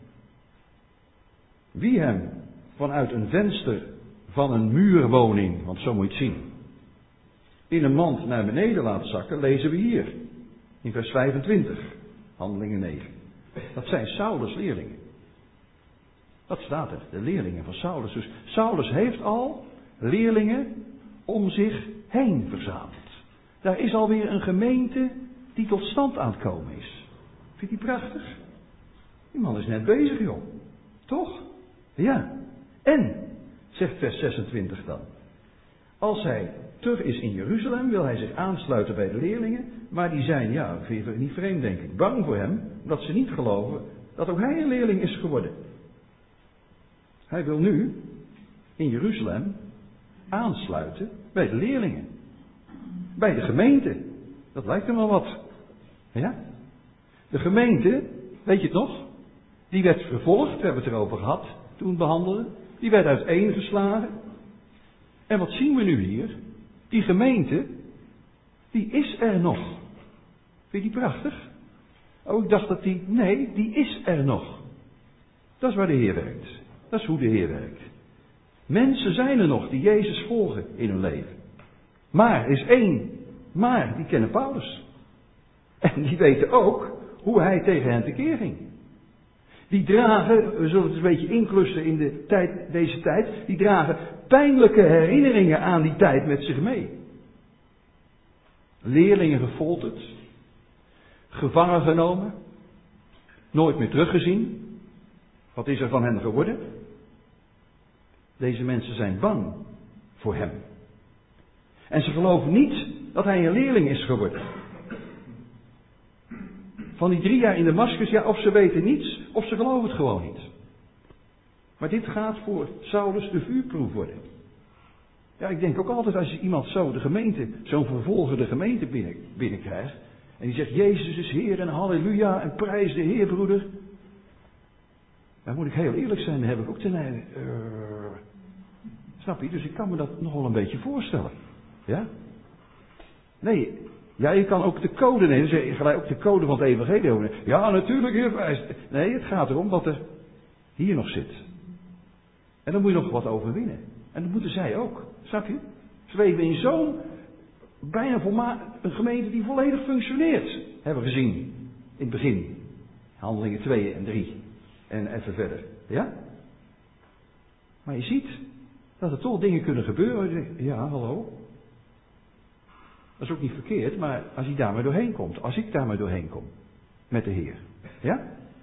A: wie hem vanuit een venster van een muurwoning, want zo moet je het zien, in een mand naar beneden laat zakken, lezen we hier. In vers vijfentwintig, Handelingen negen. Dat zijn Saulus' leerlingen. Dat staat er, de leerlingen van Saulus. Dus Saulus heeft al leerlingen om zich heen verzameld. Daar is alweer een gemeente die tot stand aan het komen is. Vind je die prachtig? Die man is net bezig, joh. Toch? Ja. En, zegt vers zesentwintig dan. Als hij terug is in Jeruzalem, wil hij zich aansluiten bij de leerlingen. Maar die zijn, ja, vind je niet vreemd denk ik, bang voor hem. Omdat ze niet geloven dat ook hij een leerling is geworden. Hij wil nu in Jeruzalem aansluiten bij de leerlingen. bij de gemeente. Dat lijkt hem wel wat. Ja? De gemeente, weet je het nog? Die werd vervolgd, we hebben het erover gehad toen we het behandelden. Die werd uiteengeslagen. En wat zien we nu hier? Die gemeente, die is er nog. Vind je die prachtig? Oh, ik dacht dat die... Nee, die is er nog. Dat is waar de Heer werkt. Dat is hoe de Heer werkt. Mensen zijn er nog die Jezus volgen in hun leven. Maar, er is één. Maar, die kennen Paulus. En die weten ook hoe hij tegen hen tekeer ging. Die dragen, we zullen het een beetje inklussen in de tijd, deze tijd, die dragen pijnlijke herinneringen aan die tijd met zich mee. Leerlingen gefolterd, gevangen genomen, nooit meer teruggezien. Wat is er van hen geworden? Deze mensen zijn bang voor hem. En ze geloven niet dat hij een leerling is geworden. Van die drie jaar in Damascus, ja, of ze weten niets, of ze geloven het gewoon niet. Maar dit gaat voor Saulus de vuurproef worden. Ja, ik denk ook altijd als je iemand zo de gemeente, zo'n vervolgende gemeente binnen, binnenkrijgt. En die zegt, Jezus is Heer en halleluja en prijs de Heer, broeder. Dan moet ik heel eerlijk zijn, dan heb ik ook ten einde. Uh, snap je? Dus ik kan me dat nog wel een beetje voorstellen. Ja? Nee, ja, je kan ook de code nemen. Zeg je gelijk ook de code van het evangelie over. Ja, natuurlijk, Heer. Nee, het gaat erom wat er hier nog zit. En dan moet je nog wat overwinnen. En dat moeten zij ook. Snap je? Ze leven in zo'n bijna volmaakt een gemeente die volledig functioneert. Hebben we gezien in het begin. Handelingen twee en drie. En even verder. Ja? Maar je ziet dat er toch dingen kunnen gebeuren. Ja, hallo. Dat is ook niet verkeerd, maar als hij daar maar doorheen komt. Als ik daar maar doorheen kom. Met de Heer. Ja?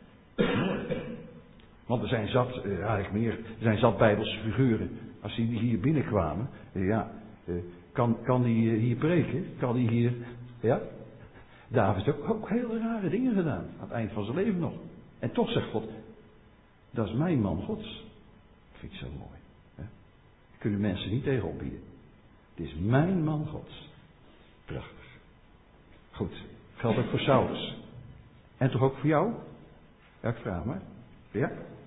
A: Want er zijn zat, uh, eigenlijk meer, er zijn zat Bijbelse figuren. Als die hier binnenkwamen, uh, ja, uh, kan, kan die uh, hier preken? Kan die hier, ja? David heeft ook, ook hele rare dingen gedaan. Aan het eind van zijn leven nog. En toch zegt God, dat is mijn man Gods. Dat vind ik zo mooi. Hè? Daar kunnen mensen niet tegen opbieden. Het is mijn man Gods. Prachtig. Goed. Geldt ook voor Saulus. En toch ook voor jou? Ja, ik vraag maar. Ja?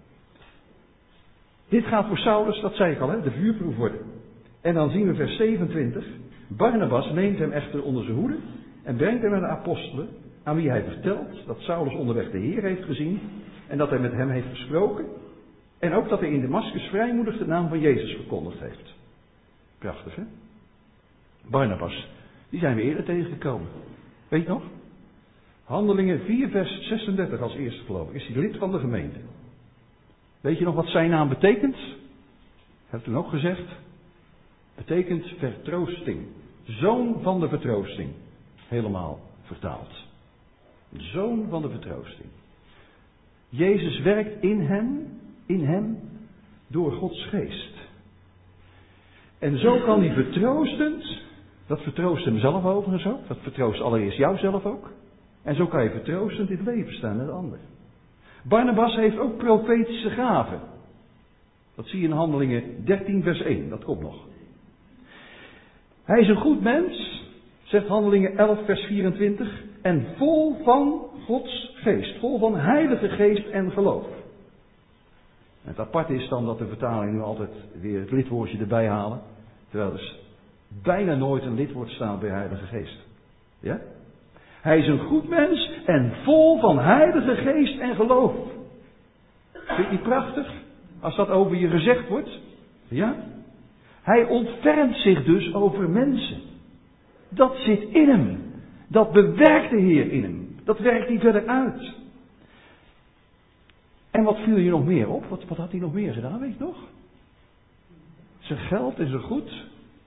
A: Dit gaat voor Saulus, dat zei ik al, hè, de vuurproef worden. En dan zien we vers zevenentwintig. Barnabas neemt hem echter onder zijn hoede en brengt hem naar de apostelen, aan wie hij vertelt dat Saulus onderweg de Heer heeft gezien en dat hij met hem heeft gesproken. En ook dat hij in Damascus vrijmoedig de naam van Jezus verkondigd heeft. Prachtig, hè? Barnabas, die zijn we eerder tegengekomen. Weet je nog? Handelingen vier vers zesendertig als eerste geloof ik. Is hij lid van de gemeente. Weet je nog wat zijn naam betekent? Heb ik toen ook gezegd. Betekent vertroosting. Zoon van de vertroosting. Helemaal vertaald. Zoon van de vertroosting. Jezus werkt in hem, in hem, door Gods geest. En zo kan hij vertroostend, dat vertroost hem zelf overigens ook, dat vertroost allereerst jouzelf ook. En zo kan je vertroostend in het leven staan met anderen. Barnabas heeft ook profetische gaven. Dat zie je in Handelingen dertien vers één, dat komt nog. Hij is een goed mens, zegt Handelingen elf vers vierentwintig, en vol van Gods geest, vol van heilige geest en geloof. Het aparte is dan dat de vertaling nu altijd weer het lidwoordje erbij halen, terwijl er bijna nooit een lidwoord staat bij heilige geest. Ja? Hij is een goed mens en vol van heilige geest en geloof. Vind je niet prachtig? Als dat over je gezegd wordt. Ja? Hij ontfermt zich dus over mensen. Dat zit in hem. Dat bewerkt de Heer in hem. Dat werkt hij verder uit. En wat viel je nog meer op? Wat, wat had hij nog meer gedaan, weet je nog? Zijn geld en zijn goed.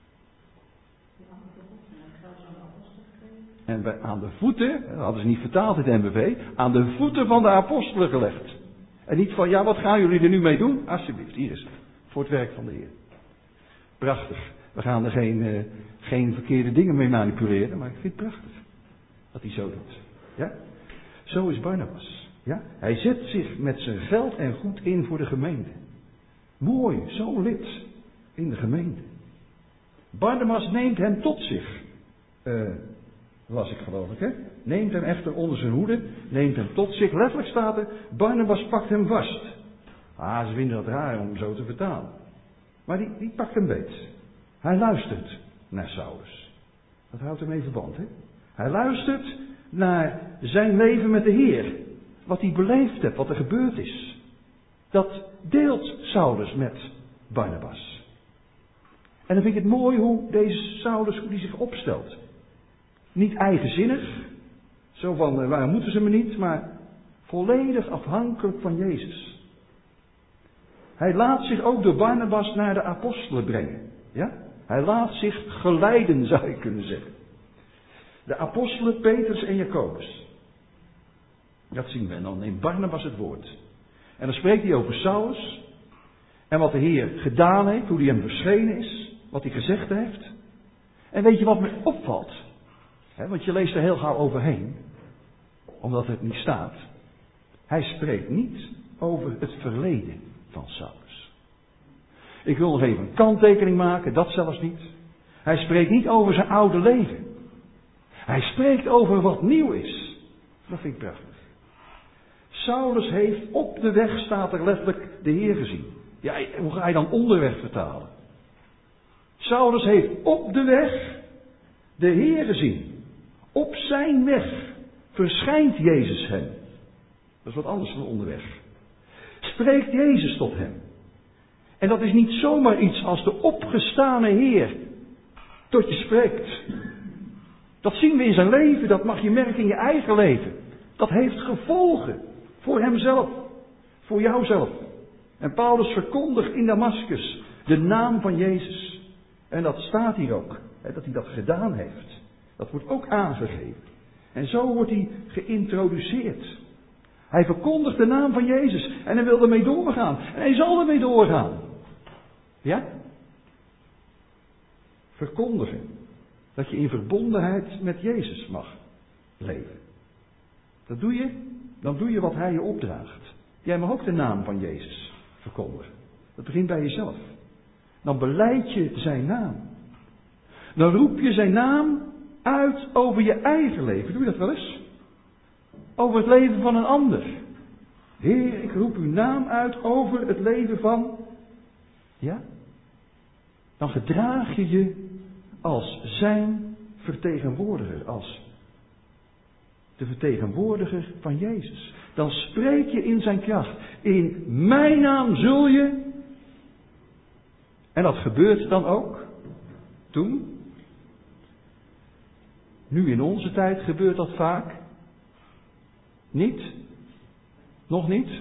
A: En bij, aan de voeten, dat hadden ze niet vertaald in het M B V, aan de voeten van de apostelen gelegd. En niet van, ja, wat gaan jullie er nu mee doen? Alsjeblieft, hier is het. Voor het werk van de Heer. Prachtig. We gaan er geen, uh, geen verkeerde dingen mee manipuleren, maar ik vind het prachtig. Dat hij zo doet. Ja? Zo is Barnabas. Ja? Hij zet zich met zijn geld en goed in voor de gemeente. Mooi, zo'n lid in de gemeente. Barnabas neemt hem tot zich. Uh, las ik geloof ik, hè? Neemt hem echter onder zijn hoede, neemt hem tot zich. Letterlijk staat er, Barnabas pakt hem vast. Ah, ze vinden dat raar om zo te vertalen. Maar die, die pakt hem beet. Hij luistert naar Saulus. Dat houdt hem in verband, hè? Hij luistert naar zijn leven met de Heer. Wat hij beleefd heeft, wat er gebeurd is. Dat deelt Saulus met Barnabas. En dan vind ik het mooi hoe deze Saulus, hoe die zich opstelt. Niet eigenzinnig, zo van waarom moeten ze me niet, maar volledig afhankelijk van Jezus. Hij laat zich ook door Barnabas naar de apostelen brengen. Ja? Hij laat zich geleiden, zou je kunnen zeggen. De apostelen Petrus en Jacobus. Dat zien we. En dan neemt Barnabas het woord. En dan spreekt hij over Saulus. En wat de Heer gedaan heeft, hoe hij hem verschenen is. Wat hij gezegd heeft. En weet je wat me opvalt? He, want je leest er heel gauw overheen. Omdat het niet staat. Hij spreekt niet over het verleden van Saulus. Ik wil nog even een kanttekening maken, dat zelfs niet. Hij spreekt niet over zijn oude leven. Hij spreekt over wat nieuw is. Dat vind ik prachtig. Saulus heeft op de weg, staat er letterlijk, de Heer gezien. Ja, hoe ga je dan onderweg vertalen? Saulus heeft op de weg de Heer gezien. Op zijn weg verschijnt Jezus hem. Dat is wat anders dan onderweg. Spreekt Jezus tot hem. En dat is niet zomaar iets als de opgestane Heer tot je spreekt. Dat zien we in zijn leven, dat mag je merken in je eigen leven. Dat heeft gevolgen voor hemzelf, voor jouzelf. En Paulus verkondigt in Damascus de naam van Jezus. En dat staat hier ook, hè, dat hij dat gedaan heeft. Dat wordt ook aangegeven. En zo wordt hij geïntroduceerd. Hij verkondigt de naam van Jezus en hij wil ermee doorgaan. En hij zal ermee doorgaan. Ja? Verkondigen. Dat je in verbondenheid met Jezus mag leven. Dat doe je, dan doe je wat hij je opdraagt. Jij mag ook de naam van Jezus verkondigen. Dat begint bij jezelf. Dan belijd je zijn naam. Dan roep je zijn naam uit over je eigen leven. Doe je dat wel eens? Over het leven van een ander. Heer, ik roep uw naam uit over het leven van... Ja? Dan gedraag je je als zijn vertegenwoordiger. Als de vertegenwoordiger van Jezus. Dan spreek je in zijn kracht. In mijn naam zul je... En dat gebeurt dan ook. Toen. Nu in onze tijd gebeurt dat vaak. Niet? Nog niet?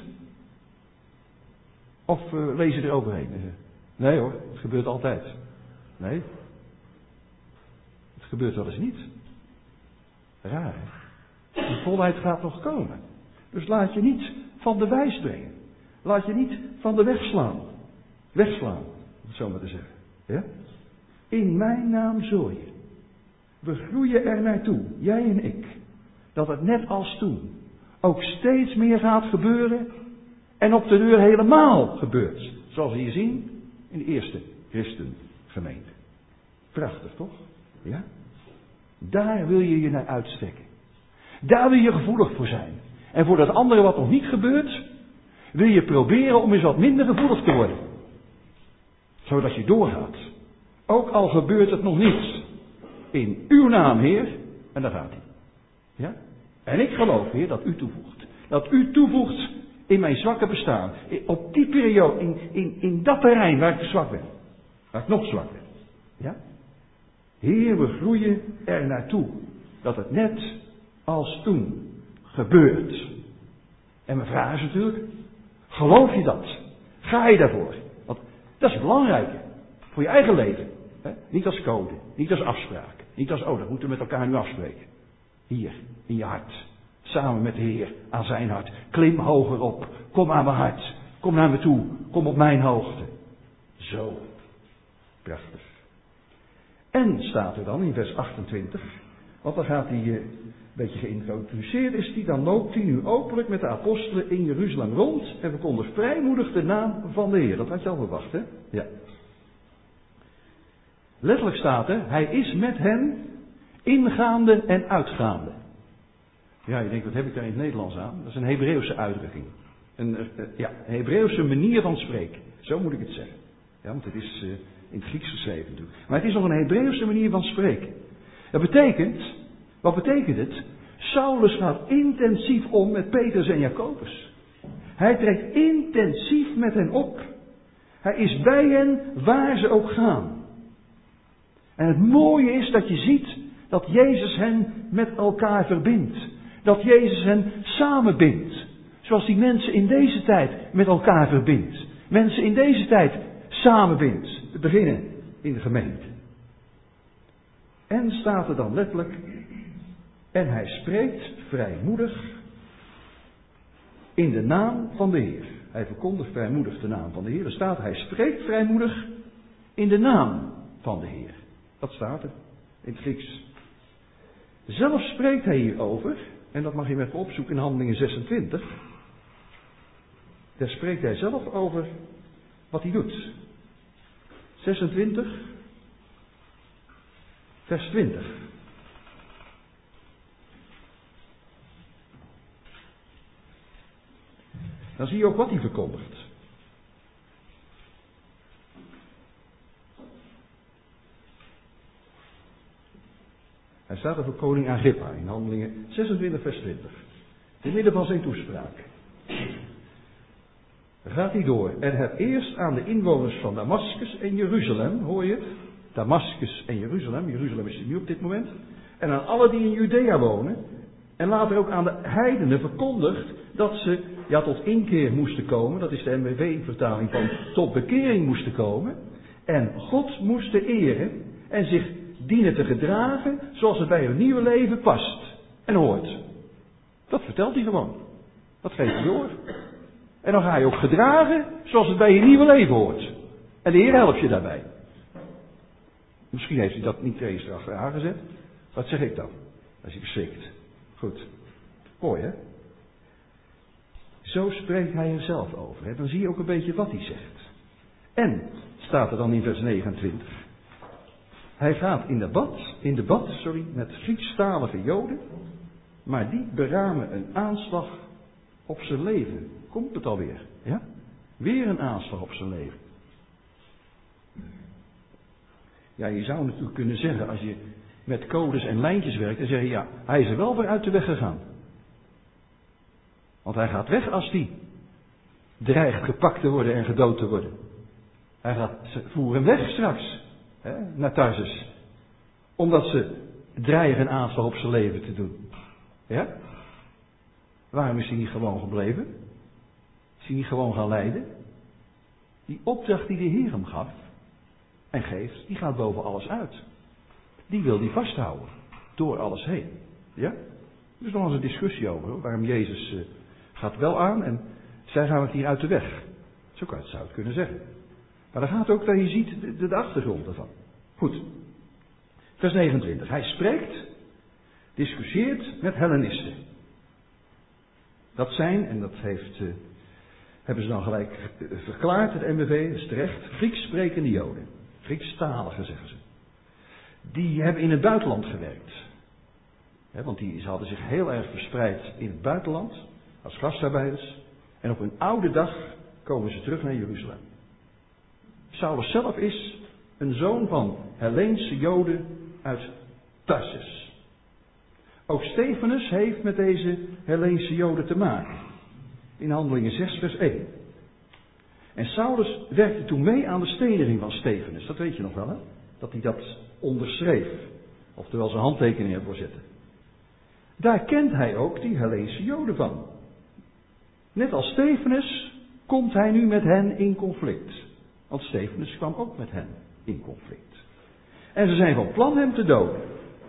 A: Of uh, lees je er overheen? Nee hoor, het gebeurt altijd. Nee. Het gebeurt wel eens niet. Raar hè? Die volheid gaat nog komen. Dus laat je niet van de wijs brengen. Laat je niet van de weg slaan. Wegslaan, om het zo maar te zeggen. Ja? In mijn naam zul je. We groeien er naartoe, jij en ik. Dat het net als toen ook steeds meer gaat gebeuren. En op de deur helemaal gebeurt. Zoals we hier zien in de eerste christengemeente. Prachtig toch? Ja? Daar wil je je naar uitstrekken. Daar wil je gevoelig voor zijn. En voor dat andere wat nog niet gebeurt, wil je proberen om eens wat minder gevoelig te worden. Zodat je doorgaat. Ook al gebeurt het nog niet. In uw naam, Heer. En daar gaat hij. Ja? En ik geloof, Heer, dat u toevoegt. Dat u toevoegt in mijn zwakke bestaan. Op die periode, in, in, in dat terrein waar ik zwak ben. Waar ik nog zwak ben. Ja? Heer, we groeien er naartoe. Dat het net als toen gebeurt. En mijn vraag is natuurlijk, geloof je dat? Ga je daarvoor? Want dat is belangrijk. Voor je eigen leven. Hè? Niet als code, niet als afspraak. Niet als, oh, dat moeten we met elkaar nu afspreken. Hier, in je hart. Samen met de Heer, aan zijn hart. Klim hoger op. Kom aan mijn hart. Kom naar me toe. Kom op mijn hoogte. Zo. Prachtig. En staat er dan in vers achtentwintig. Want dan gaat hij een beetje geïntroduceerd. Is die, dan loopt hij nu openlijk met de apostelen in Jeruzalem rond. En verkondigt vrijmoedig de naam van de Heer. Dat had je al verwacht, hè? Ja. Letterlijk staat er, hij is met hen Ingaande en uitgaande. Ja, je denkt, wat heb ik daar in het Nederlands aan? Dat is een Hebreeuwse uitdrukking. Een, uh, ja, een Hebreeuwse manier van spreken. Zo moet ik het zeggen. Ja, want het is uh, in het Grieks geschreven natuurlijk. Maar het is nog een Hebreeuwse manier van spreken. Dat betekent, wat betekent het? Saulus gaat intensief om met Petrus en Jacobus. Hij trekt intensief met hen op. Hij is bij hen waar ze ook gaan. En het mooie is dat je ziet dat Jezus hen met elkaar verbindt. Dat Jezus hen samenbindt. Zoals die mensen in deze tijd met elkaar verbindt. Mensen in deze tijd samenbindt. Te beginnen in de gemeente. En staat er dan letterlijk. En hij spreekt vrijmoedig in de naam van de Heer. Hij verkondigt vrijmoedig de naam van de Heer. Er staat, hij spreekt vrijmoedig in de naam van de Heer. Dat staat er in het Grieks. Zelf spreekt hij hierover, en dat mag je met me opzoeken in Handelingen zesentwintig. Daar spreekt hij zelf over wat hij doet. zesentwintig, vers twintig. Dan zie je ook wat hij verkondigt. Hij staat er voor koning Agrippa in Handelingen zesentwintig vers twintig. In midden van zijn toespraak. Dan gaat hij door. En heb eerst aan de inwoners van Damascus en Jeruzalem, hoor je het? Damascus en Jeruzalem. Jeruzalem is er nu op dit moment. En aan alle die in Judea wonen. En later ook aan de heidenen verkondigt dat ze ja, tot inkeer moesten komen. Dat is de M W V-vertaling van tot bekering moesten komen. En God moesten eren en zich dienen te gedragen zoals het bij hun nieuwe leven past en hoort. Dat vertelt hij gewoon. Dat geeft hij door. En dan ga je ook gedragen zoals het bij je nieuwe leven hoort. En de Heer helpt je daarbij. Misschien heeft hij dat niet eens erachter aangezet. Wat zeg ik dan? Als hij verschrikt. Goed. Mooi hè? Zo spreekt hij er zelf over. Hè? Dan zie je ook een beetje wat hij zegt. En, staat er dan in vers negenentwintig. Hij gaat in debat, in debat sorry, met Griekstalige Joden. Maar die beramen een aanslag op zijn leven. Komt het alweer? Ja? Weer een aanslag op zijn leven. Ja, je zou natuurlijk kunnen zeggen, als je met codes en lijntjes werkt, dan zeg je, ja, hij is er wel weer uit de weg gegaan. Want hij gaat weg als hij dreigt gepakt te worden en gedood te worden. Hij gaat ze voeren weg straks, hè, naar Tarsus. Omdat ze dreigen een aanslag op zijn leven te doen. Ja? Waarom is hij niet gewoon gebleven? Is hij niet gewoon gaan lijden? Die opdracht die de Heer hem gaf en geeft, die gaat boven alles uit. Die wil hij vasthouden. Door alles heen. Ja? Er is nog eens een discussie over, hoor, waarom Jezus uh, gaat wel aan en zij gaan het hier uit de weg. Zo kan je het, zou het kunnen zeggen. Maar dan gaat ook dat je ziet de, de achtergrond ervan. Goed. Vers negenentwintig. Hij spreekt, discussieert met Hellenisten. Dat zijn, en dat heeft, uh, hebben ze dan gelijk verklaard, het M W V, dat is terecht, Grieks sprekende Joden. Griekstaligen zeggen ze. Die hebben in het buitenland gewerkt. He, want die, ze hadden zich heel erg verspreid in het buitenland, als gastarbeiders. En op een oude dag komen ze terug naar Jeruzalem. Saulus zelf is een zoon van Helleense Joden uit Tarsus. Ook Stefanus heeft met deze Helleense Joden te maken. In Handelingen zes vers één. En Saulus werkte toen mee aan de steniging van Stefanus. Dat weet je nog wel, hè? Dat hij dat onderschreef. Oftewel zijn handtekening ervoor zette. Daar kent hij ook die Helleense Joden van. Net als Stefanus komt hij nu met hen in conflict. Want Stefanus kwam ook met hen in conflict. En ze zijn van plan hem te doden.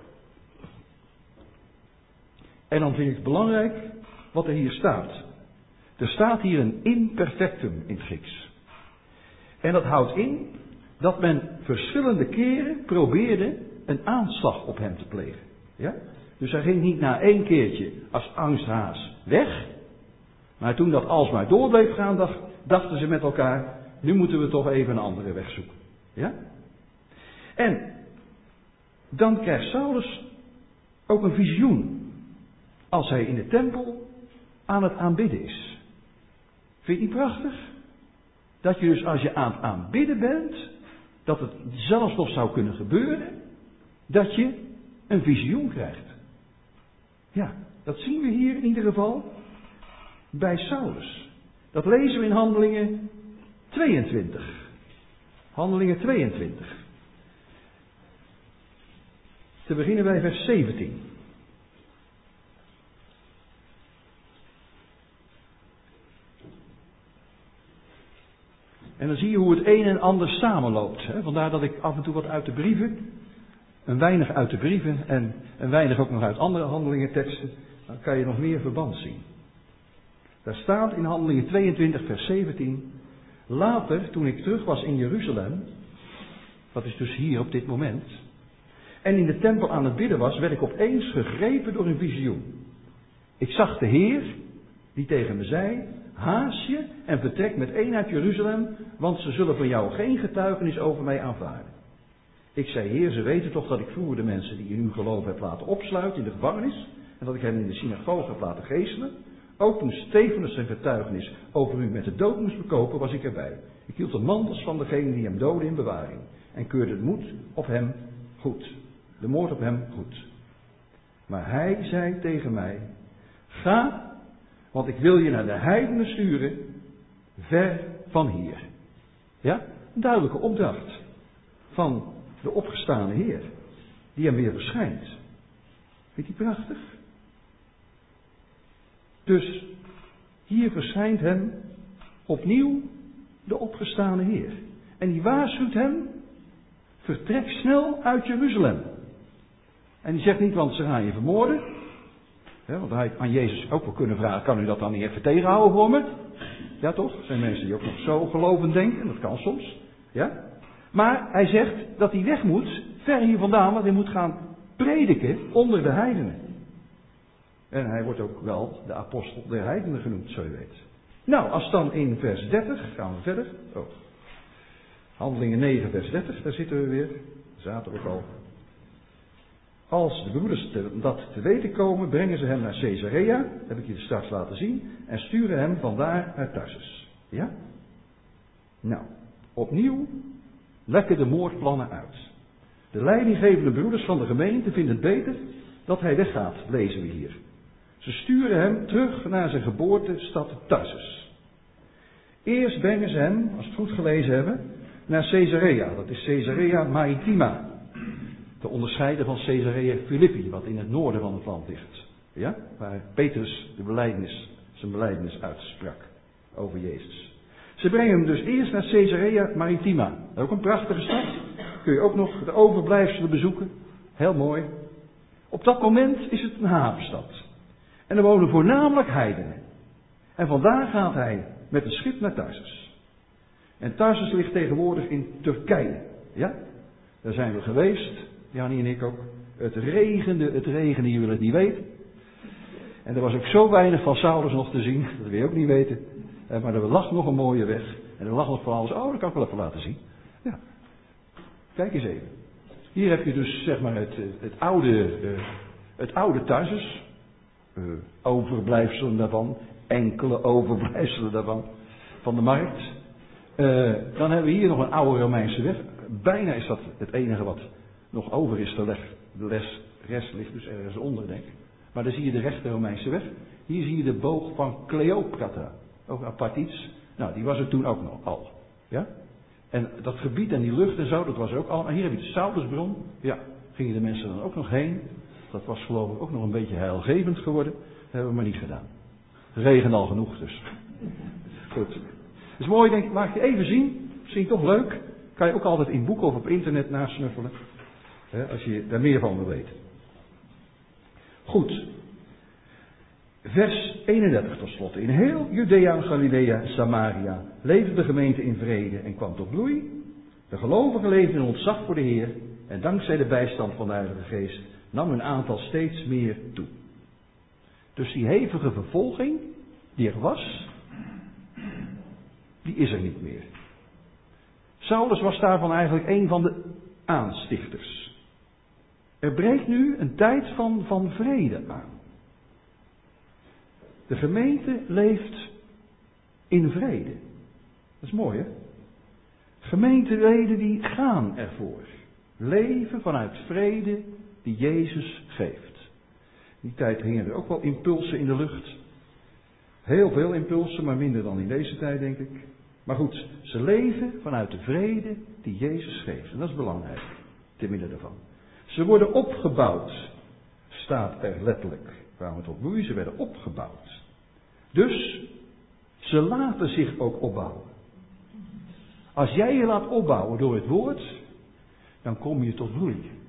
A: En dan vind ik het belangrijk wat er hier staat. Er staat hier een imperfectum in het Grieks. En dat houdt in dat men verschillende keren probeerde een aanslag op hem te plegen. Ja? Dus hij ging niet na één keertje als angsthaas weg. Maar toen dat alsmaar door bleef gaan, dacht, dachten ze met elkaar, nu moeten we toch even een andere weg zoeken. Ja? En dan krijgt Saulus ook een visioen als hij in de tempel aan het aanbidden is. Vind je het niet prachtig? Dat je dus als je aan het aanbidden bent, dat het zelfs nog zou kunnen gebeuren, dat je een visioen krijgt. Ja, dat zien we hier in ieder geval bij Saulus. Dat lezen we in Handelingen tweeëntwintig. Handelingen tweeëntwintig. Te beginnen bij vers zeventien. En dan zie je hoe het een en ander samenloopt. Hè? Vandaar dat ik af en toe wat uit de brieven, een weinig uit de brieven en een weinig ook nog uit andere handelingenteksten, dan kan je nog meer verband zien. Daar staat in Handelingen tweeëntwintig vers zeventien, later toen ik terug was in Jeruzalem, dat is dus hier op dit moment, en in de tempel aan het bidden was, werd ik opeens gegrepen door een visioen. Ik zag de Heer, die tegen me zei, haast je en vertrek meteen uit Jeruzalem, want ze zullen van jou geen getuigenis over mij aanvaarden. Ik zei, Heer, ze weten toch dat ik vroeger de mensen die in uw geloof heb laten opsluiten in de gevangenis, en dat ik hen in de synagoge heb laten geeselen. Ook toen Stefanus zijn getuigenis over u met de dood moest bekopen, was ik erbij. Ik hield de mantels van degene die hem doodde in bewaring, en keurde het moed op hem goed. De moord op hem goed. Maar hij zei tegen mij, ga, want ik wil je naar de heidenen sturen, ver van hier. Ja, een duidelijke opdracht van de opgestane Heer, die hem weer verschijnt. Vind je die prachtig? Dus hier verschijnt hem opnieuw de opgestane Heer. En die waarschuwt hem, vertrek snel uit Jeruzalem. En die zegt niet, want ze gaan je vermoorden. He, want hij had aan Jezus ook wel kunnen vragen, kan u dat dan niet even tegenhouden voor me? Ja toch? Er zijn mensen die ook nog zo gelovend denken, dat kan soms. Ja? Maar hij zegt dat hij weg moet, ver hier vandaan, want hij moet gaan prediken onder de heidenen. En hij wordt ook wel de apostel der heidenen genoemd, zo je weet. Nou, als dan in vers dertig, gaan we verder. Oh. Handelingen negen vers dertig, daar zitten we weer. Daar zaten we ook al. Als de broeders dat te weten komen, brengen ze hem naar Caesarea, heb ik je straks laten zien, en sturen hem vandaar naar Tarsus. Ja? Nou, opnieuw lekken de moordplannen uit. De leidinggevende broeders van de gemeente vinden het beter dat hij weggaat, lezen we hier. Ze sturen hem terug naar zijn geboortestad Tarsus. Eerst brengen ze hem, als we het goed gelezen hebben, naar Caesarea. Dat is Caesarea Maritima. Te onderscheiden van Caesarea Philippi, wat in het noorden van het land ligt. Ja? Waar Petrus de belijdenis, zijn belijdenis uitsprak over Jezus. Ze brengen hem dus eerst naar Caesarea Maritima. Ook een prachtige stad. Kun je ook nog de overblijfselen bezoeken. Heel mooi. Op dat moment is het een havenstad. En er wonen voornamelijk heidenen. En vandaar gaat hij met een schip naar Tarsus. En Tarsus ligt tegenwoordig in Turkije. Ja? Daar zijn we geweest. Jannie en ik ook. Het regende, het regende, je wil het niet weten. En er was ook zo weinig van Saulus nog te zien. Dat wil je ook niet weten. Maar er lag nog een mooie weg. En er lag nog van alles. Oh, dat kan ik wel even laten zien. Ja. Kijk eens even. Hier heb je dus zeg maar het, het oude, het oude Tarsus. Uh, overblijfselen daarvan. Enkele overblijfselen daarvan. Van de markt. Uh, dan hebben we hier nog een oude Romeinse weg. Bijna is dat het enige wat nog over is te leggen. De les, rest ligt dus ergens onder, denk ik. Maar dan zie je de rechte Romeinse weg. Hier zie je de boog van Cleopatra. Ook apart iets. Nou, die was er toen ook nog al. Ja? En dat gebied en die lucht en zo, dat was er ook al. En hier heb je de Saulusbron. Ja, gingen de mensen dan ook nog heen. Dat was geloof ik ook nog een beetje heilgevend geworden. Dat hebben we maar niet gedaan. Het regent al genoeg dus. Goed. Het is mooi, denk ik, laat je even zien. Misschien toch leuk. Kan je ook altijd in boeken of op internet nasnuffelen. Hè, als je daar meer van wil weten. Goed. Vers eenendertig tot slot. In heel Judea, Galilea, Samaria leefde de gemeente in vrede en kwam tot bloei. De gelovigen leefden in ontzag voor de Heer. En dankzij de bijstand van de Heilige Geest nam hun aantal steeds meer toe. Dus die hevige vervolging die er was, die is er niet meer. Saulus was daarvan eigenlijk een van de aanstichters. Er breekt nu een tijd van, van vrede aan. De gemeente leeft in vrede. Dat is mooi, hè? Gemeenteleden die gaan ervoor. Leven vanuit vrede die Jezus geeft. In die tijd hingen er ook wel impulsen in de lucht. Heel veel impulsen, maar minder dan in deze tijd, denk ik. Maar goed, ze leven vanuit de vrede die Jezus geeft. En dat is belangrijk, te midden daarvan. Ze worden opgebouwd, staat er letterlijk. Kwamen het op bloeien, ze werden opgebouwd. Dus, ze laten zich ook opbouwen. Als jij je laat opbouwen door het woord, dan kom je tot bloei.